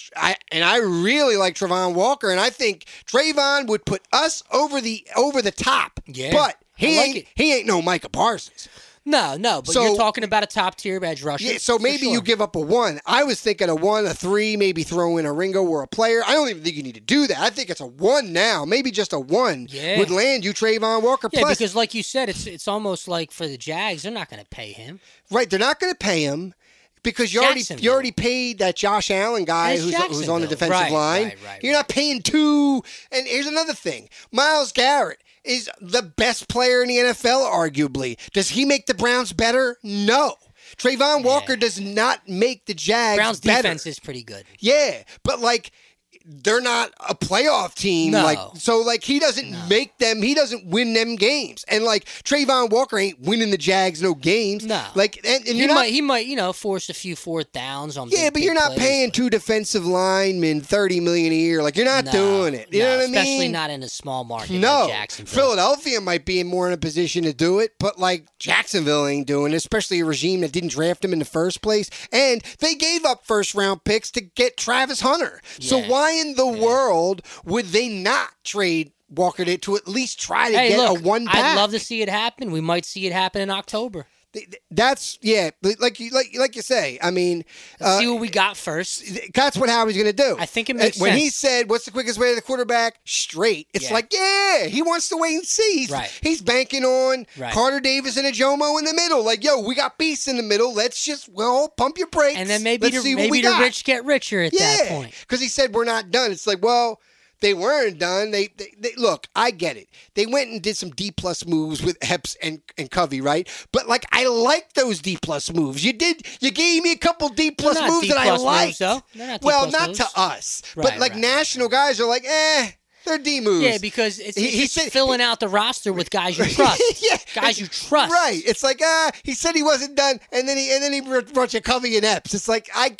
I really like Trayvon Walker, and I think Trayvon would put us over the top. Yeah, but I like he ain't no Micah Parsons. No, but So- you're talking about a top tier edge rusher. Yeah, so for maybe sure. you give up a 1. I was thinking a 1, a 3, maybe throw in a Ringo or a player. I don't even think you need to do that. I think it's a 1 now. Maybe just a 1 Yeah. would land you Trayvon Walker. Yeah, Plus, because like you said, it's almost like for the Jags, they're not going to pay him. right, they're not going to pay him because you Jacksonville. already paid that Josh Allen guy And it's who's on the Jacksonville. defensive Right, line. right, You're not paying 2. And here's another thing: Myles Garrett is the best player in the NFL, arguably. Does he make the Browns better? No. Trayvon Walker does not make the Jags Browns better. defense is pretty good. Yeah, but they're not a playoff team. No. So he doesn't make them. He doesn't win them games. And Trayvon Walker ain't winning the Jags no games. No. And you're not. He might force a few fourth downs on. Yeah, but you're not paying 2 defensive linemen $30 million a year. You're not doing it. You know what I mean? Especially not in a small market No, like Jacksonville. Philadelphia might be more in a position to do it, but Jacksonville ain't doing it, especially a regime that didn't draft him in the first place. And they gave up first-round picks to get Travis Hunter. So Yeah. why in the world would they not trade Walker to at least try to get look, a 1 back? I'd love to see it happen. We might see it happen in October. That's like you say. I mean, See what we got first. that's what Howie's going to do. I think it makes when he sense. said, "What's the quickest way to the quarterback?" Straight. It's Yeah. he wants to wait and see. Right. He's banking on Right. Carter Davis and a Jomo in the middle. We got beasts in the middle. Let's just pump your brakes. And then maybe Let's see what the we got. rich get richer at that point. Because he said we're not done. It's they weren't done. They look. I get it. They went and did some D+ moves with Epps and Covey, right? But I like those D+ moves. You gave me a couple D+ They're not moves that I D+ moves, liked. though. They're not Well, D+ not moves. to us, Right, but right, national guys are they're D moves. Yeah, because it's He said- filling out the roster with guys you trust. Yeah. Guys you trust. Right. It's he said he wasn't done, and then he brought you Covey and Epps. It's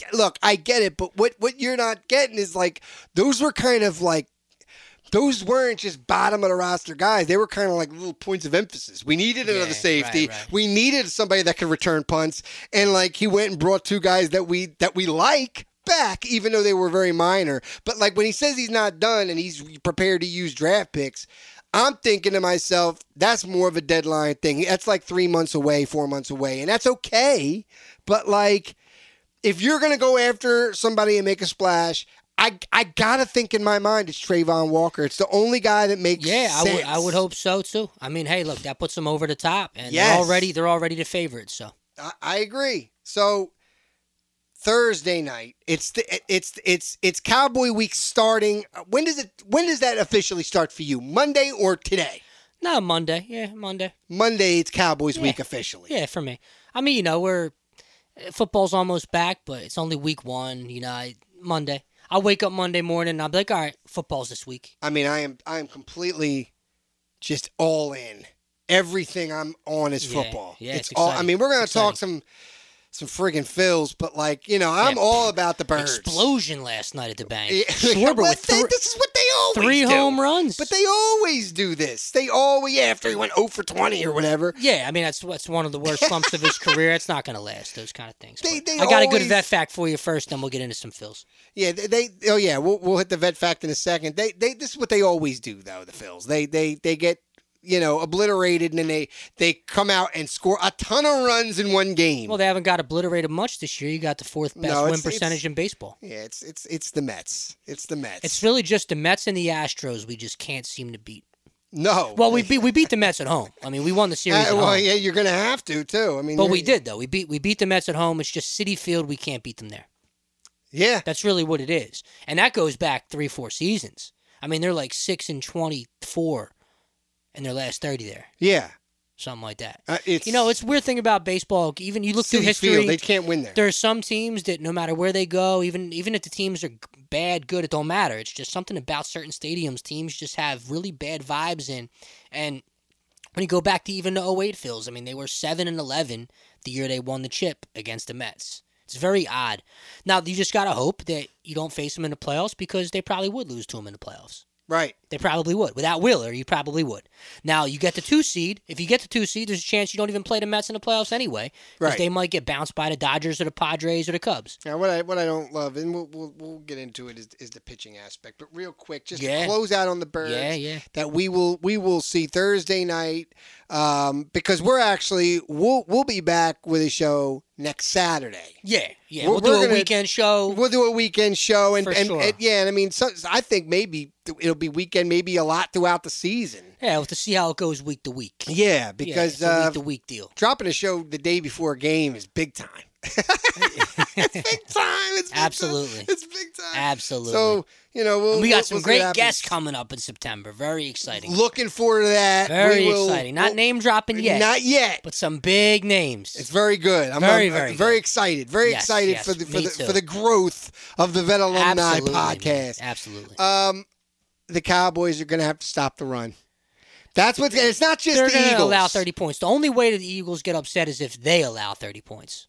I get it, but what you're not getting is those were kind of those weren't just bottom of the roster guys. They were kind of little points of emphasis. We needed another safety. right. We needed somebody that could return punts, and he went and brought 2 guys that we like back, even though they were very minor. But when he says he's not done and he's prepared to use draft picks, I'm thinking to myself, that's more of a deadline thing. That's 3 months away, 4 months away, and that's okay. But if you're gonna go after somebody and make a splash, I gotta think in my mind it's Trayvon Walker. It's the only guy that makes sense. I would hope so too. I mean, hey, look, that puts them over the top, and Yes. they're already the favorites. So I agree. So Thursday night, it's Cowboy Week starting. When does that officially start for you? Monday or today? no, Monday, yeah, Monday, Monday, it's Cowboys Week officially. yeah, for me. I mean, we're football's almost back, but it's only week 1. Monday. I'll wake up Monday morning and I'll be like, all right, football's this week. I mean, I am completely just all in. Everything I'm on is football. yeah, it's it's all. I exciting. mean, we're gonna It's talk some friggin' Phils, but I'm all about the birds. Explosion last night at the bank. Yeah. Schwarber Well, with this is what they always 3 do. home runs. But they always do this. They always after he went 0 for 20 or whatever. Yeah, I mean that's one of the worst slumps of his career. It's not going to last. Those kind of things. They I got a good always- vet fact for you first, then we'll get into some Phils. Yeah, we'll hit the vet fact in a second. This is what they always do though. The Phils, they get obliterated, and then they come out and score a ton of runs in one game. Well, they haven't got obliterated much this year. You got the 4th best No, win it's- percentage in baseball. Yeah, it's the Mets. It's the Mets. It's really just the Mets and the Astros we just can't seem to beat. no. Well, we beat the Mets at home. I mean, we won the series at well, home. yeah, you're gonna have to too. I mean, But we did though. We beat the Mets at home. It's just Citi Field. We can't beat them there. Yeah, That's really what it is, and that goes back 3-4 seasons. I mean, they're like 6-24 in their last 30 there. Yeah. Something like that. It's a weird thing about baseball. Even you look through Citi history, Field, they can't win there. there are some teams that no matter where they go, even if the teams are bad, good, it don't matter. It's just something about certain stadiums. Teams just have really bad vibes in. And when you go back to even the 08 Phils, I mean, they were 7-11 the year they won the chip against the Mets. It's very odd. Now, you just got to hope that you don't face them in the playoffs because they probably would lose to them in the playoffs. Right. They probably would. Without Wheeler, you probably would. Now, you get the 2 seed. If you get the 2 seed, there's a chance you don't even play the Mets in the playoffs anyway. Because Right. they might get bounced by the Dodgers or the Padres or the Cubs. Now, what I don't love, and we'll get into it, is the pitching aspect. But real quick, just Yeah. to close out on the Birds, Yeah. that we will see Thursday night, because we'll be back with a show next Saturday. Yeah. We're We'll do a gonna- weekend show. We'll do a weekend show, and For and, sure. and yeah, and I mean, I think maybe it'll be weekend, maybe a lot throughout the season. Yeah, we'll have to see how it goes week to week. Yeah, because it's a week to week deal. dropping a show the day before a game is big time. It's big time. It's big Absolutely. Time. It's big time. Absolutely. So We got some we'll see great what guests happens. coming up in September. Very exciting. Looking forward to that. Very We will- exciting. Not we'll- name dropping yet, Not yet. but some big names. It's very good. I'm Very, very very excited. Very Yes, excited yes, for the me too. for the growth of the Vet Alumni Absolutely, man. podcast. Absolutely. The Cowboys are going to have to stop the run. That's what's. It's not just They're the going to Eagles. allow 30 points. The only way that the Eagles get upset is if they allow 30 points.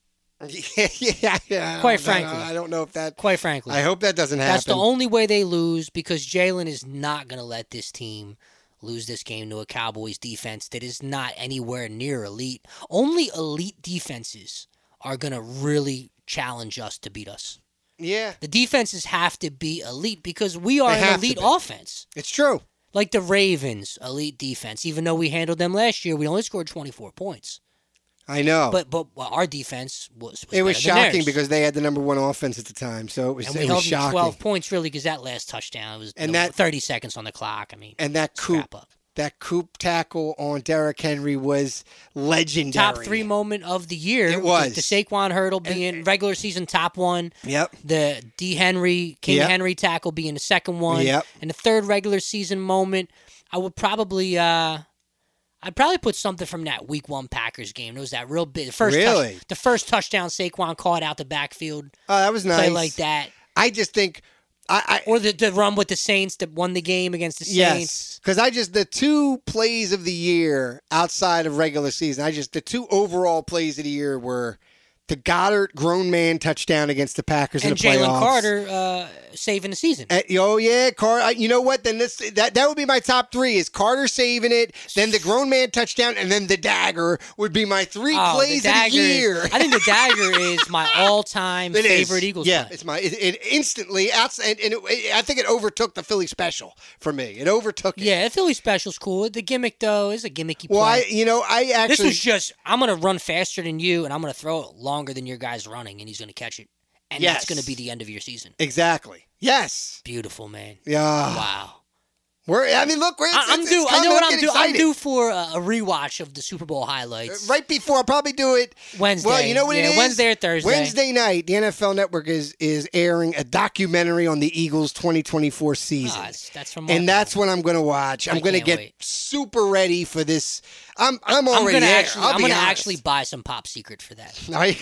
Yeah. Quite frankly. I don't know if that. Quite frankly. I hope that doesn't happen. That's the only way they lose because Jalen is not going to let this team lose this game to a Cowboys defense that is not anywhere near elite. Only elite defenses are going to really challenge us to beat us. Yeah, The defenses have to be elite because we are They an have to elite be. offense. it's true. Like the Ravens, elite defense. Even though we handled them last year, we only scored 24 points. I know. But our defense was it was better than shocking theirs. because they had the number one offense at the time, so it was And we it held was them to shocking. 12 points, really, because that last touchdown was And that- 30 seconds on the clock. I mean, And that scrap coup, up. that coup tackle on Derrick Henry was legendary. Top 3 moment of the year. It was. The Saquon hurdle being regular season top 1. Yep. The D. Henry, King Yep. Henry tackle being the second one. Yep. And the third regular season moment, I would probably, I'd probably put something from that Week 1 Packers game. It was that real big, Really? the first touchdown Saquon caught out the backfield. Oh, that was nice. Play like that. I just think, Or the run with the Saints that won the game against the Saints. yes, because the 2 plays of the year outside of regular season, the 2 overall plays of the year were the Goddard grown man touchdown against the Packers And in the playoffs. Jalen Carter saving the season. Oh yeah, Carter. You know what? Then that would be my top 3: is Carter saving it, then the grown man touchdown, and then the dagger would be my 3 plays the of the dagger year. I think the dagger is my all-time It is. favorite Eagles Yeah, play. it's it instantly outside, and I think it overtook the Philly special for me. It overtook it. Yeah, the Philly special's cool. The gimmick, though, is a gimmicky Well, play. I actually This was just, I'm going to run faster than you, and I'm going to throw it longer than your guy's running, and he's going to catch it. And Yes. that's going to be the end of your season. exactly. Yes. Beautiful, man. Yeah. Wow. Look, I'm due. I know what I'm due. I'm due for a rewatch of the Super Bowl highlights. Right before, I'll probably do it Wednesday. Well, you know what it is? Wednesday or Thursday. Wednesday night, the NFL Network is airing a documentary on the Eagles' 2024 season. That's from And that's what I'm going to watch. I'm going to can't get wait. super ready for this. I'm I'm already gonna there. actually. I'll I'm be gonna honest. actually buy some Pop Secret for that.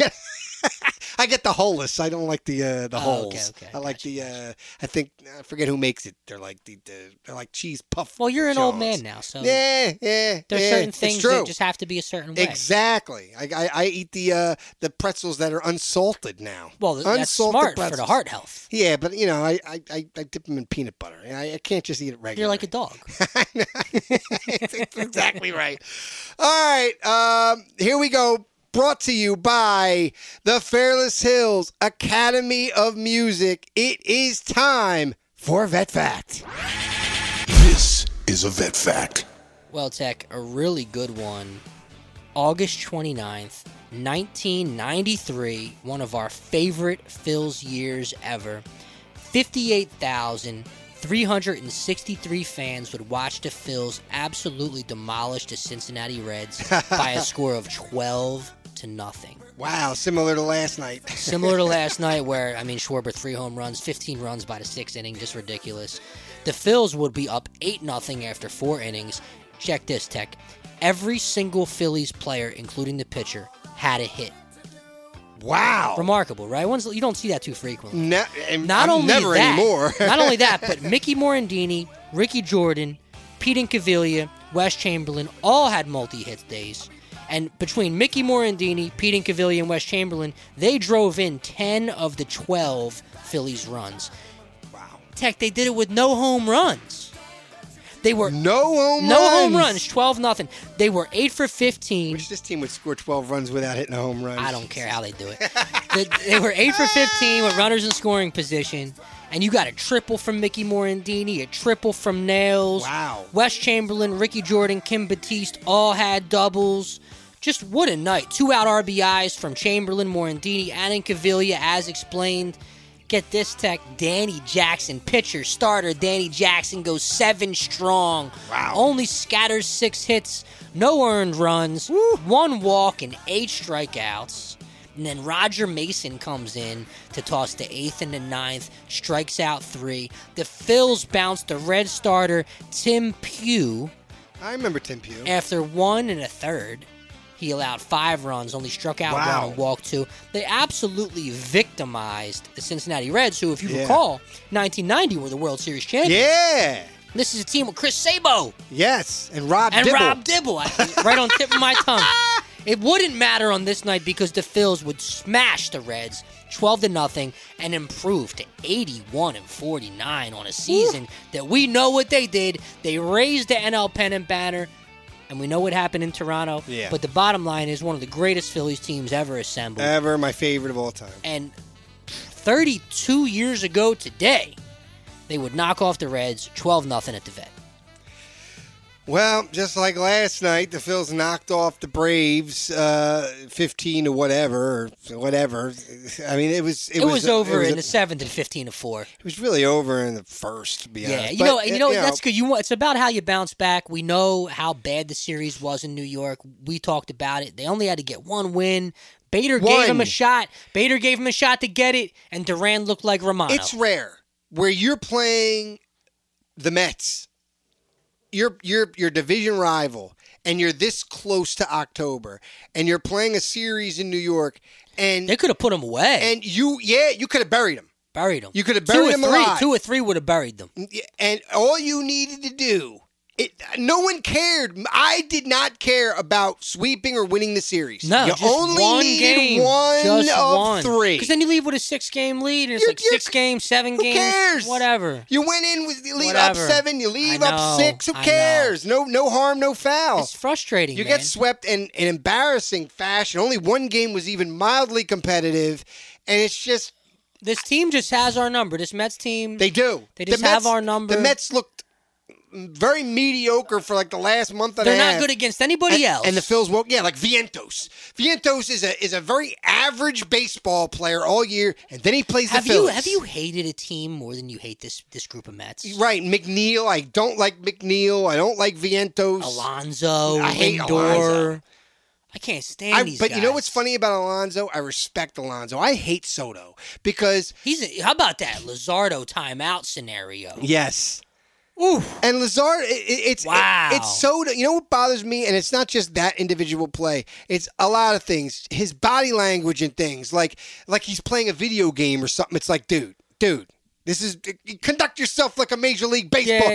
I get the holeless. I don't like the holes. okay. I like Gotcha, I think I forget who makes it. They're like they're like cheese puff. Well, you're an old jaws. man now, so Yeah. there's yeah, certain it's things true. that just have to be a certain way. Exactly. I eat the pretzels that are unsalted now. Well, that's Unsalted smart for pretzels. the heart health. Yeah, but you know, I dip them in peanut butter. I can't just eat it regular. You're like a dog. That's exactly right. All right, here we go. Brought to you by the Fairless Hills Academy of Music. It is time for Vet Fact. This is a Vet Fact. Well, Tech, a really good one. August 29th, 1993, one of our favorite Phils years ever. 58,363 fans would watch the Phils absolutely demolish the Cincinnati Reds by a score of 12-0. Wow, similar to last night. Similar to last night where, Schwarber 3 home runs, 15 runs by the 6th inning, just ridiculous. The Phils would be up 8-0 after 4 innings. Check this, Tech. Every single Phillies player, including the pitcher, had a hit. Wow. Remarkable, right? You don't see that too frequently. Not Never anymore. Not only that, but Mickey Morandini, Ricky Jordan, Pete Incaviglia, Wes Chamberlain all had multi-hit days. And between Mickey Morandini, Pete Incaviglia, and Wes Chamberlain, they drove in 10 of the 12 Phillies runs. Wow. Tech, they did it with no home runs. They were no home runs, 12-0. They were 8 for 15. Wish this team would score 12 runs without hitting a home run. I don't care how they do it. They were 8 for 15 with runners in scoring position. And you got a triple from Mickey Morandini, a triple from Nails. Wow. Wes Chamberlain, Ricky Jordan, Kim Batiste all had doubles. Just what a night. 2 out RBIs from Chamberlain, Morandini, and Incaviglia, as explained. Get this, Tech. Danny Jackson, pitcher, starter. Danny Jackson goes 7 strong. Wow. Only scatters 6 hits, no earned runs, 1 walk, and 8 strikeouts. And then Roger Mason comes in to toss the 8th and the 9th, strikes out 3. The Phils bounced the Red starter, Tim Pugh. I remember Tim Pugh. After 1 1/3. He allowed 5 runs, only struck out 1 and walked 2. They absolutely victimized the Cincinnati Reds, who, if you recall, 1990 were the World Series champions. Yeah. This is a team with Chris Sabo. Yes, and Rob Dibble. Right on the tip of my tongue. It wouldn't matter on this night because the Phils would smash the Reds 12-0 and improve to 81-49 on a season that we know what they did. They raised the NL pennant banner. And we know what happened in Toronto. Yeah. But the bottom line is one of the greatest Phillies teams ever assembled. Ever, my favorite of all time. And 32 years ago today, they would knock off the Reds 12-0 at the Vet. Well, just like last night, the Phils knocked off the Braves 15 to whatever. I mean, it was over in the 7th and 15-4. It was really over in the first, to be honest. Yeah, you know that's good. It's about how you bounce back. We know how bad the series was in New York. We talked about it. They only had to get 1 win. Bader gave him a shot. Bader gave him a shot to get it, and Duran looked like Romano. It's rare where you're playing the Mets. Your division rival, and you're this close to October, and you're playing a series in New York, and they could have put him away. And you could have buried him. You could have buried him alive. 2 or 3 would have buried them. And all you needed to do, no one cared. I did not care about sweeping or winning the series. No, you just only one needed game. one just of one. 3. Because then you leave with a 6-game lead, and it's like 6 games, 7 games. Who cares? Whatever. You went in with up 7, you leave up 6. Who cares? No harm, no foul. It's frustrating. You get swept in an embarrassing fashion. Only one game was even mildly competitive, and it's just this team just has our number. This Mets team, they do. They just have our number. The Mets looked very mediocre for like the last month and a half. They're not good against anybody else. And the Phils woke, like Vientos. Vientos is a very average baseball player all year, and then he plays the Phillies. Have you hated a team more than you hate this group of Mets? Right, McNeil. I don't like McNeil. I don't like Vientos. Alonso. I hate Lindor. Alonso. I can't stand these guys. But you know what's funny about Alonso? I respect Alonso. I hate Soto because how about that Luzardo timeout scenario? Yes. Ooh. And Lazard, it's Soto. You know what bothers me? And it's not just that individual play. It's a lot of things. His body language and things. Like he's playing a video game or something. It's like, dude, this is conduct yourself like a Major League Baseball.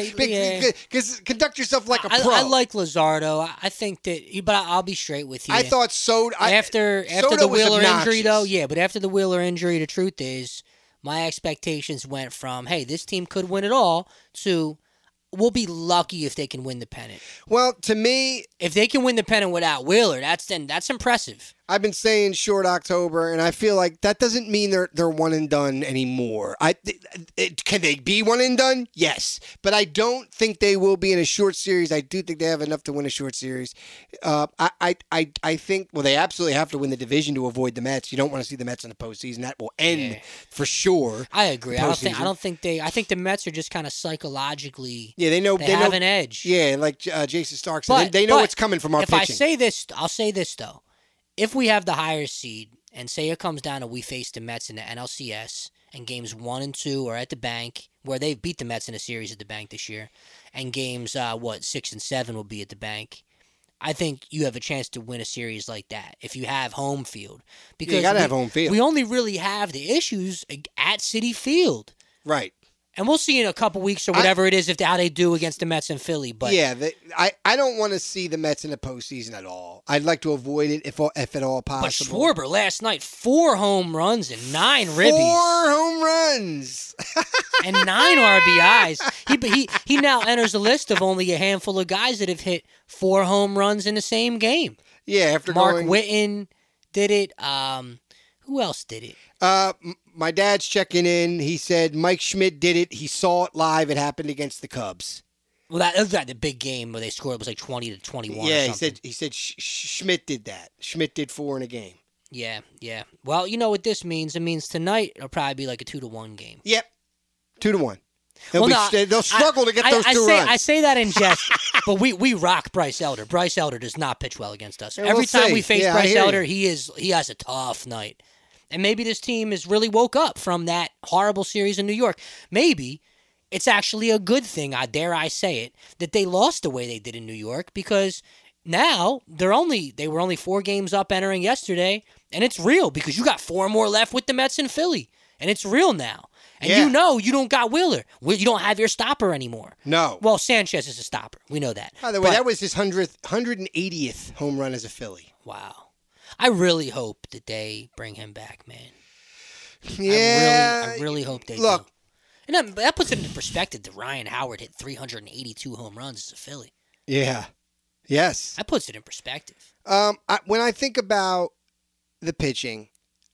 Conduct yourself like a pro. I like Luzardo. I think that, but I'll be straight with you. I thought Soto after Soto the Wheeler was injury, though. Yeah, but after the Wheeler injury, the truth is, my expectations went from, hey, this team could win it all, to we'll be lucky if they can win the pennant. Well, to me, if they can win the pennant without Wheeler, that's impressive. I've been saying short October, and I feel like that doesn't mean they're one and done anymore. Can they be one and done? Yes, but I don't think they will be in a short series. I do think they have enough to win a short series. I think they absolutely have to win the division to avoid the Mets. You don't want to see the Mets in the postseason. That will end for sure. I agree. I think the Mets are just kind of psychologically. Yeah, they know they have an edge. Yeah, like Jason Stark said, they know what's coming from our pitching. If I say this, I'll say this though. If we have the higher seed, and say it comes down to we face the Mets in the NLCS, and games 1 and 2 are at the bank, where they've beat the Mets in a series at the bank this year, and games 6 and 7 will be at the bank. I think you have a chance to win a series like that if you have home field. Because you got to have home field. We only really have the issues at Citi Field. Right. And we'll see in a couple weeks or whatever it is how they do against the Mets in Philly. But yeah, I don't want to see the Mets in the postseason at all. I'd like to avoid it if at all possible. But Schwarber last night, 4 home runs and 9 ribbies. 4 home runs. And 9 RBIs. He now enters a list of only a handful of guys that have hit 4 home runs in the same game. Yeah, after Mark going... Whitten did it. Who else did it? My dad's checking in. He said Mike Schmidt did it. He saw it live. It happened against the Cubs. Well, that was the big game where they scored. It was like 20-21. Yeah, or something. he said Schmidt did that. Schmidt did 4 in a game. Yeah. Well, you know what this means? It means tonight it'll probably be like a 2-1 game. Yep, 2-1. They'll struggle to get those 2 runs. I say that in jest, but we rock Bryce Elder. Bryce Elder does not pitch well against us. Yeah, Every time we face Bryce Elder, you. he has a tough night. And maybe this team has really woke up from that horrible series in New York. Maybe it's actually a good thing, dare I say it, that they lost the way they did in New York, because now they were only 4 games up entering yesterday, and it's real because you got 4 more left with the Mets in Philly, and it's real now. And you know you don't got Wheeler. You don't have your stopper anymore. No. Well, Sanchez is a stopper. We know that. By the way, that was his 180th home run as a Philly. Wow. I really hope that they bring him back, man. Yeah. I really hope they do. And that puts it into perspective that Ryan Howard hit 382 home runs as a Philly. Yeah. Yes. That puts it in perspective. When I think about the pitching,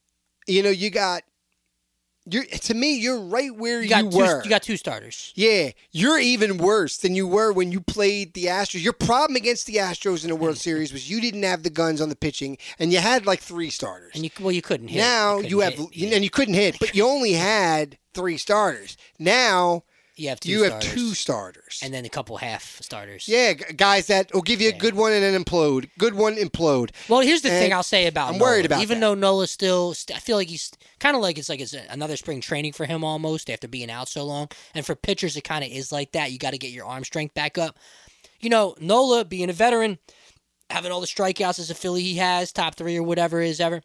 to me, you're right where you were. You got 2 starters. Yeah, you're even worse than you were when you played the Astros. Your problem against the Astros in the World Series was you didn't have the guns on the pitching, and you had like 3 starters. And you couldn't hit. Now you and you couldn't hit, but you only had 3 starters. Now you have 2 you starters. have 2 starters. And then a couple half starters. Yeah, guys that will give you a good one and then implode. Good one, implode. Well, here's the thing I'll say about I'm Nola. worried about Even that. though Nola's still, I feel like he's kind of like it's another spring training for him almost after being out so long. And for pitchers, it kind of is like that. You got to get your arm strength back up. Nola, being a veteran, having all the strikeouts as a Philly he has, top 3 or whatever it is ever.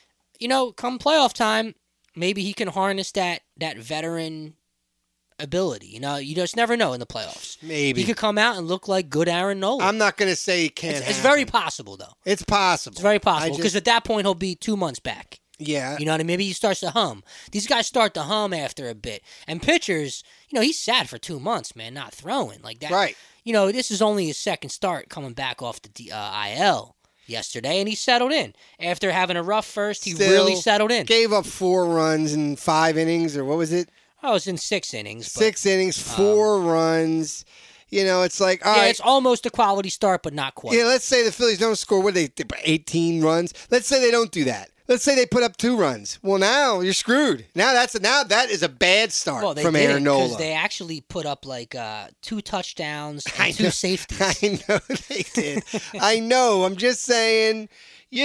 Come playoff time, maybe he can harness that veteran ability. You just never know in the playoffs. Maybe he could come out and look like good Aaron Nola. I'm not going to say it can't. It's very possible, though. It's possible. It's very possible because at that point he'll be 2 months back. Yeah. You know what I mean? Maybe he starts to hum. These guys start to hum after a bit. And pitchers, he sat for 2 months, man, not throwing like that. Right. This is only his second start coming back off the IL yesterday, and he settled in. After having a rough first, he really settled in. Gave up 4 runs in 5 innings, or what was it? I was in 6 innings. 6 innings, 4 runs. It's like, all right. It's almost a quality start, but not quite. Yeah, let's say the Phillies don't score, 18 runs? Let's say they don't do that. Let's say they put up 2 runs. Well, now you're screwed. Now that is a bad start from Aaron Nola. Because they actually put up 2 touchdowns and 2 safeties. I know they did. I know. I'm just saying, 9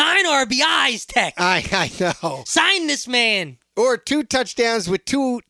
RBIs, Tech. I know. Sign this man. Or 2 touchdowns with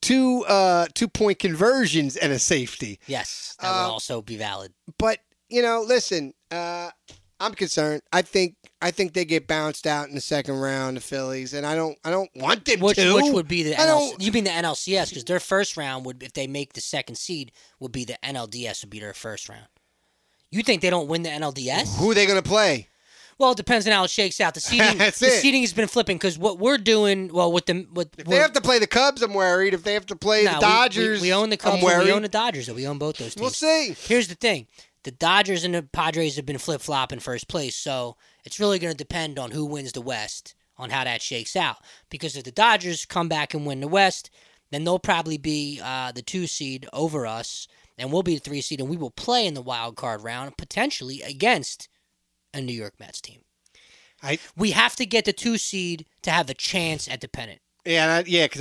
2-point conversions and a safety. Yes, that would also be valid. But listen, I'm concerned. I think they get bounced out in the second round, the Phillies, and I don't want them to. Which would be the NLCS? You mean the NLCS? Because their first round would, if they make the second seed, would be the NLDS would be their first round. You think they don't win the NLDS? Who are they going to play? Well, it depends on how it shakes out. The seeding, seeding has been flipping because what we're doing, if they have to play the Cubs, I'm worried. If they have to play the Dodgers, we own the Cubs. I'm worried. We own the Dodgers. We own both those teams. We'll see. Here's the thing: the Dodgers and the Padres have been flip flop in first place, so it's really going to depend on who wins the West on how that shakes out. Because if the Dodgers come back and win the West, then they'll probably be the 2 seed over us, and we'll be the 3 seed, and we will play in the wild card round potentially against a New York Mets team. We have to get the 2 seed to have a chance at the pennant. Yeah, because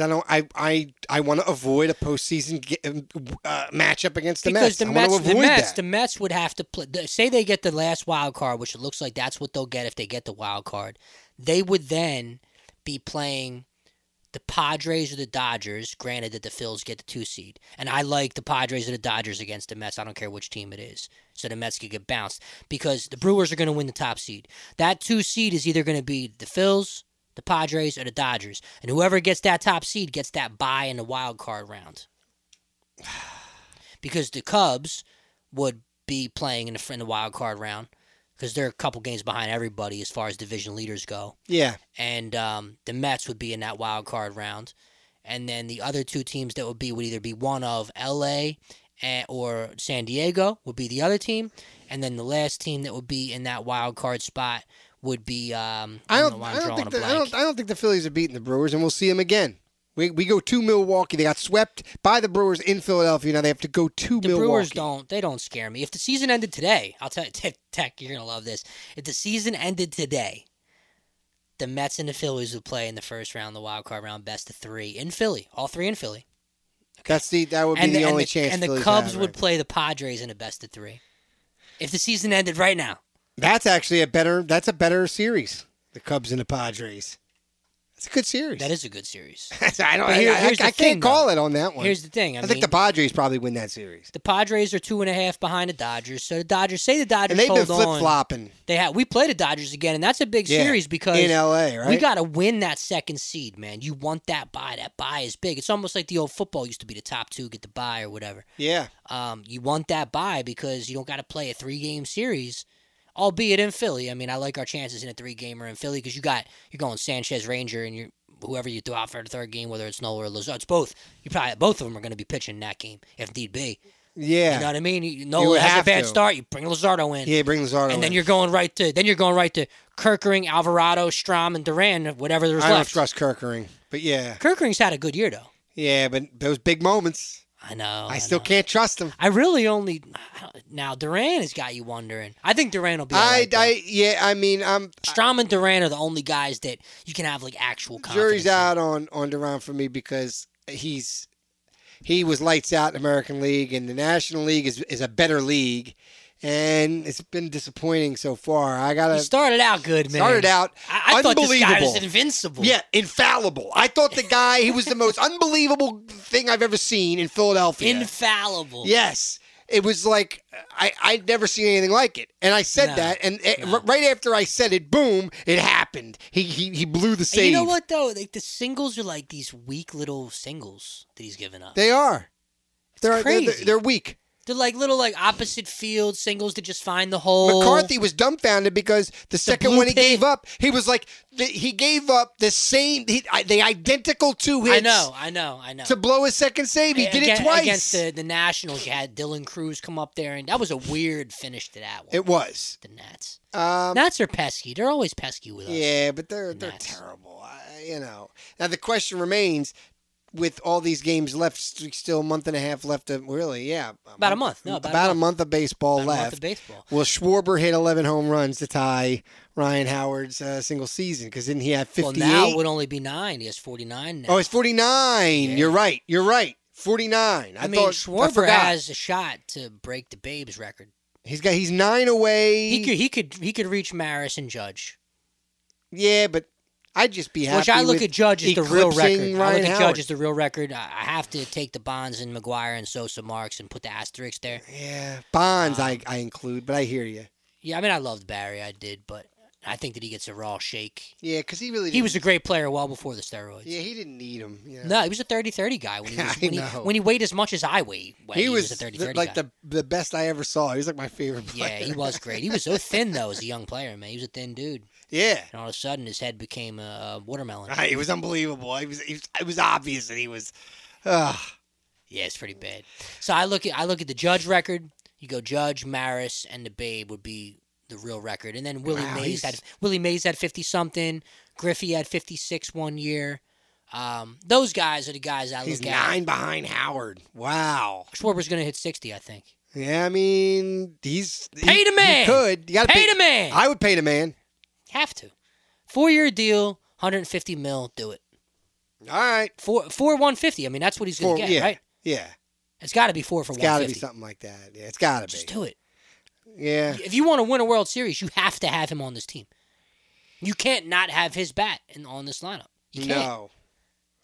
I want to avoid a postseason matchup against the Mets. Because the Mets would have to play. Say they get the last wild card, which it looks like that's what they'll get if they get the wild card. They would then be playing the Padres or the Dodgers, granted that the Phils get the 2 seed. And I like the Padres or the Dodgers against the Mets. I don't care which team it is. So the Mets could get bounced because the Brewers are going to win the top seed. That 2 seed is either going to be the Phils, the Padres, or the Dodgers. And whoever gets that top seed gets that bye in the wild card round. Because the Cubs would be playing in the wild card round because they're a couple games behind everybody as far as division leaders go. Yeah. And the Mets would be in that wild card round. And then the other 2 teams that would either be one of L.A. or San Diego would be the other team. And then the last team that would be in that wild card spot would be I don't think the Phillies are beating the Brewers, and we'll see them again. We go to Milwaukee. They got swept by the Brewers in Philadelphia. Now they have to go to Milwaukee. The Brewers don't scare me. If the season ended today, I'll tell you, Tech, you're going to love this. If the season ended today, the Mets and the Phillies would play in the first round, the wild card round, best of 3 in Philly. All 3 in Philly. Okay. That would be the only chance. And the Cubs would play the Padres in a best of 3. If the season ended right now. That's actually a better series. The Cubs and the Padres. It's a good series. That is a good series. I can't call it on that one. Here's the thing. I think the Padres probably win that series. The Padres are 2.5 behind the Dodgers. So the Dodgers and they've been flip-flopping. We play the Dodgers again, and that's a big series because in LA, right? We got to win that second seed, man. You want that bye. That bye is big. It's almost like the old football used to be the top 2 get the bye or whatever. Yeah. You want that bye because you don't got to play a 3-game series. Albeit in Philly. I mean, I like our chances in a 3-gamer in Philly because you're going Sanchez, Ranger, and whoever you throw out for the third game, whether it's Nola or Luzardo. It's both. Both of them are going to be pitching in that game if need be. Yeah. You know what I mean? Nola has a bad start. You bring Luzardo in. Yeah, bring Luzardo in. And then you're going right to Kerkering, Alvarado, Strom, and Duran, whatever there's left. I don't trust Kerkering, but yeah. Kerkering's had a good year, though. Yeah, but those big moments. I know. I still can't trust him. I really only now Duran has got you wondering. I think Duran will be. Strom and Duran are the only guys that you can have like actual confidence. Jury's out on Duran for me because he was lights out in the American League, and the National League is a better league. And it's been disappointing so far. He started out good, man. I thought this guy was invincible. Yeah, infallible. I thought he was the most unbelievable thing I've ever seen in Philadelphia. Infallible. Yes. It was like, I'd never seen anything like it. And I said that, and right after I said it, boom, it happened. He blew the save. And you know what, though? Like, the singles are like these weak little singles that he's giving up. They are. They're crazy. They're weak. They're like little opposite field singles to just find the hole. McCarthy was dumbfounded because the second one he gave up, he was like, he gave up the identical 2 hits. I know. To blow his second save. He did it twice. Against the Nationals, you had Dylan Cruz come up there, and that was a weird finish to that one. It was. The Nats. Nats are pesky. They're always pesky with us. Yeah, but they're terrible. Now the question remains, with all these games left, still a month and a half left of about a month. No, about a month of baseball left. A month of baseball. Will Schwarber hit 11 home runs to tie Ryan Howard's single season? Because didn't he have 58? Well, now it would only be 9. He has 49 now. Oh, it's 49. Yeah. You're right. 49. I mean, Schwarber has a shot to break the Babes record. He's 9 away. He could reach Maris and Judge. Yeah, but I'd just be happy. Which I look at Judge as the real record. Ryan Howard. Judge as the real record. I have to take the Bonds and McGuire and Sosa marks and put the asterisks there. Yeah, Bonds I include, but I hear you. Yeah, I mean, I loved Barry. I did, but I think that he gets a raw shake. Yeah, because he was a great player well before the steroids. Yeah, he didn't need them. Yeah. No, he was a 30-30 guy. When he weighed as much as I weighed, he was a 30-30 like guy. the best I ever saw. He was like my favorite player. Yeah, he was great. He was so thin, though, as a young player, man. He was a thin dude. Yeah. And all of a sudden, his head became a watermelon. It was unbelievable. It was obvious that he was... Yeah, it's pretty bad. So I look at the Judge record. You go Judge, Maris, and the Babe would be the real record. And then Willie Mays had 50-something. Griffey had 56 one year. Those guys are the guys I look at. He's 9 behind Howard. Wow. Schwarber's going to hit 60, I think. Yeah, I mean, pay the man. He could. You gotta pay the man. I would pay the man. Have to. 4-year deal, $150 million. Do it. All right. For $150. I mean, that's what he's going to get, right? Yeah. It's got to be $4 for $150. It's got to be something like that. Yeah, it's got to be. Just do it. Yeah. If you want to win a World Series, you have to have him on this team. You can't not have his bat on this lineup. You can't. No.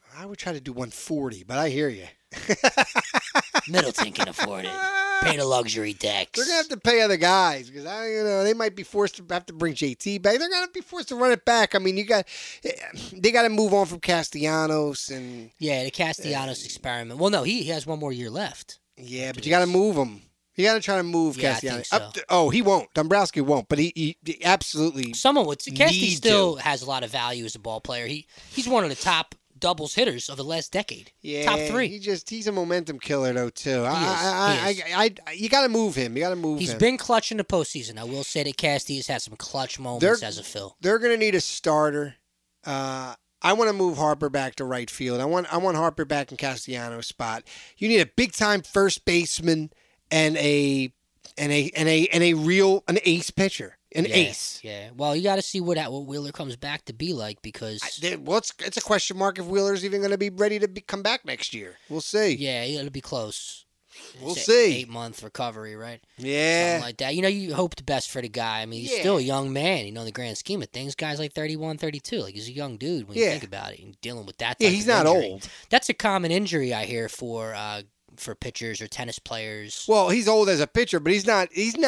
I would try to do 140, but I hear you. Middleton can afford it. Pay the luxury tax. They're gonna have to pay other guys because they might be forced to have to bring JT back. They're gonna be forced to run it back. I mean, they got to move on from Castellanos and the Castellanos experiment. Well, no, he has one more year left. Yeah, but you got to move him. You got to try to move Castellanos. I think so. He won't. Dombrowski won't, but he absolutely. Someone would. Casti still has a lot of value as a ball player. He's one of the top doubles hitters of the last decade. Yeah, top 3. He's a momentum killer though too. He is. You got to move him. You got to move him. He's been clutch in the postseason. I will say that Casti has had some clutch moments as a Phil. They're going to need a starter. I want to move Harper back to right field. I want Harper back in Castellanos' spot. You need a big time first baseman and an ace pitcher. Ace. Yeah. Well, you got to see what Wheeler comes back to be like because it's a question mark if Wheeler's even going to be ready to come back next year. We'll see. Yeah, it'll be close. We'll see. 8-month recovery, right? Yeah. Something like that. You hope the best for the guy. I mean, he's still a young man, in the grand scheme of things. Guy's like 31, 32. Like, he's a young dude when you think about it. And dealing with that type he's of not injury. old. That's a common injury I hear for pitchers or tennis players. Well, he's old as a pitcher, but he's not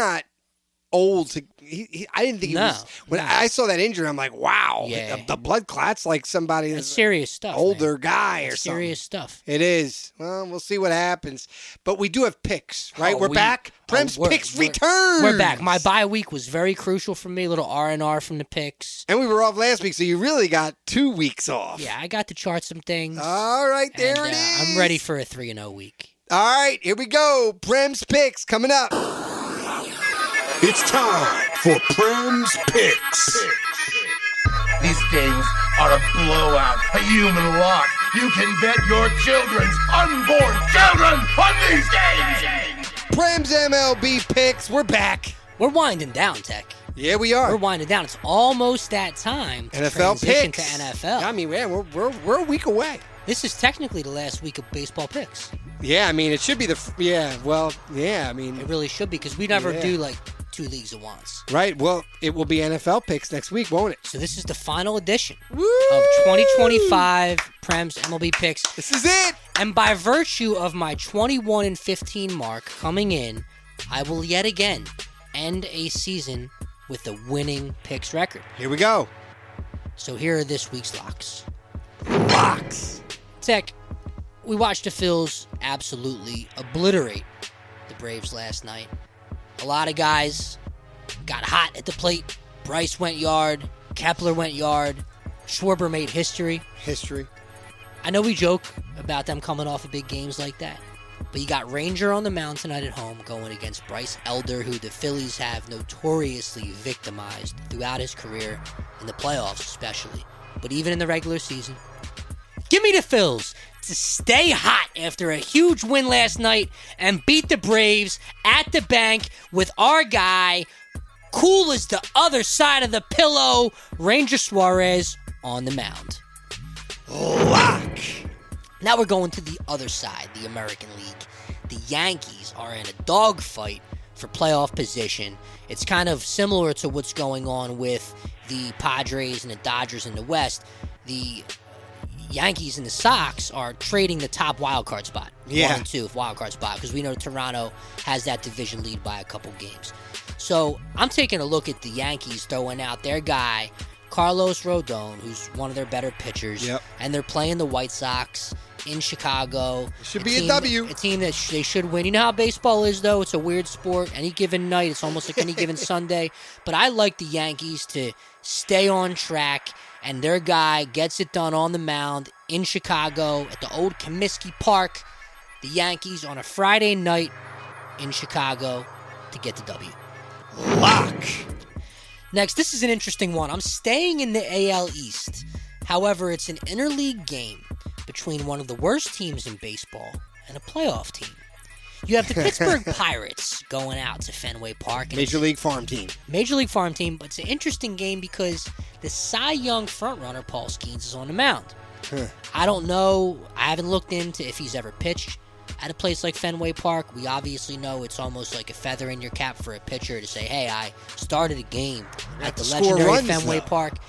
old. I didn't think he was. When I saw that injury, I'm like, wow. Yeah. The blood clots like somebody that's serious stuff. Older man. guy that's or something. Serious stuff. It is. Well, we'll see what happens. But we do have picks, right? We're back. Prem's picks return. We're back. My bye week was very crucial for me. A little R&R from the picks. And we were off last week, so you really got 2 weeks off. Yeah, I got to chart some things. All right, there it is. I'm ready for a 3-0 week. All right, here we go. Prem's picks coming up. It's time for Prem's Picks. These games are a blowout, a human lock. You can bet your children's unborn children on these games. Prem's MLB Picks. We're back. We're winding down, Tech. Yeah, we are. We're winding down. It's almost that time to NFL transition picks. to NFL. I mean, man, we're a week away. This is technically the last week of baseball picks. Yeah, I mean, it should be I mean. It really should be because we never do like 2 leagues at once. Right. Well, it will be NFL picks next week, won't it? So this is the final edition of 2025 Prem's MLB Picks. This is it. And by virtue of my 21-15 mark coming in, I will yet again end a season with a winning picks record. Here we go. So here are this week's locks. Locks. Tech, we watched the Phils absolutely obliterate the Braves last night. A lot of guys got hot at the plate. Bryce went yard. Kepler went yard. Schwarber made history. I know we joke about them coming off of big games like that, but you got Ranger on the mound tonight at home going against Bryce Elder, who the Phillies have notoriously victimized throughout his career, in the playoffs especially, but even in the regular season. Give me the Phils to stay hot after a huge win last night and beat the Braves at the bank with our guy, cool as the other side of the pillow, Ranger Suarez on the mound. Lock. Now we're going to the other side, the American League. The Yankees are in a dogfight for playoff position. It's kind of similar to what's going on with the Padres and the Dodgers in the West. The Yankees and the Sox are trading the top wildcard spot. 1 and 2 wildcard spot, because we know Toronto has that division lead by a couple games. So I'm taking a look at the Yankees throwing out their guy, Carlos Rodon, who's one of their better pitchers. Yep. And they're playing the White Sox in Chicago. Should be a W. A team that they should win. You know how baseball is, though? It's a weird sport. Any given night, it's almost like any given Sunday. But I like the Yankees to stay on track, and their guy gets it done on the mound in Chicago at the old Comiskey Park. The Yankees on a Friday night in Chicago to get the W. Lock. Next, this is an interesting one. I'm staying in the AL East. However, it's an interleague game between one of the worst teams in baseball and a playoff team. You have the Pittsburgh Pirates going out to Fenway Park. And Major League Farm Team. Major League Farm Team, but it's an interesting game because the Cy Young frontrunner, Paul Skeens, is on the mound. I don't know. I haven't looked into if he's ever pitched at a place like Fenway Park. We obviously know it's almost like a feather in your cap for a pitcher to say, hey, I started a game at the legendary Fenway Park.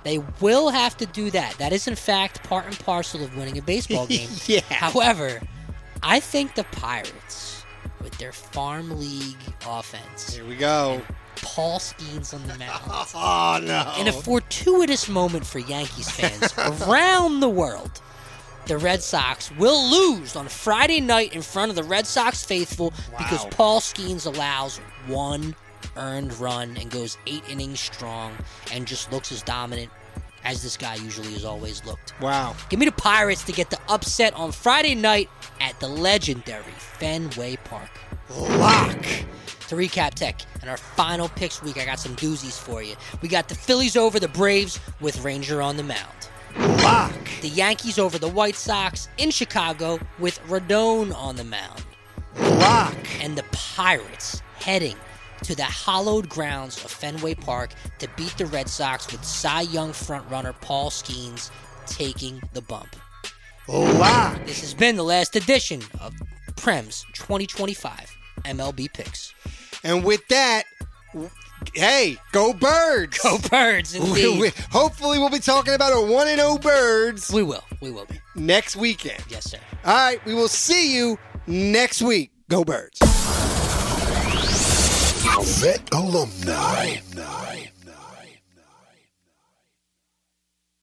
They will have to do that. That is, in fact, part and parcel of winning a baseball game. Yeah. However, I think the Pirates, with their farm league offense, Here we go. Paul Skeens on the mound, Oh, no. in a fortuitous moment for Yankees fans around the world, the Red Sox will lose on Friday night in front of the Red Sox faithful because Paul Skeens allows one earned run and goes 8 innings strong and just looks as dominant as this guy usually has always looked. Wow. Give me the Pirates to get the upset on Friday night at the legendary Fenway Park. Lock. To recap, Tech, and our final picks week, I got some doozies for you. We got the Phillies over the Braves with Ranger on the mound. Lock. The Yankees over the White Sox in Chicago with Rodon on the mound. Lock. And the Pirates heading to the hallowed grounds of Fenway Park to beat the Red Sox with Cy Young frontrunner Paul Skeens taking the bump. Lock. This has been the last edition of Prem's 2025 MLB Picks. And with that, hey, go Birds. Go Birds, indeed. Hopefully we'll be talking about a 1-0 Birds We will be. next weekend. Yes, sir. All right, we will see you next week. Go Birds. Vet alumni.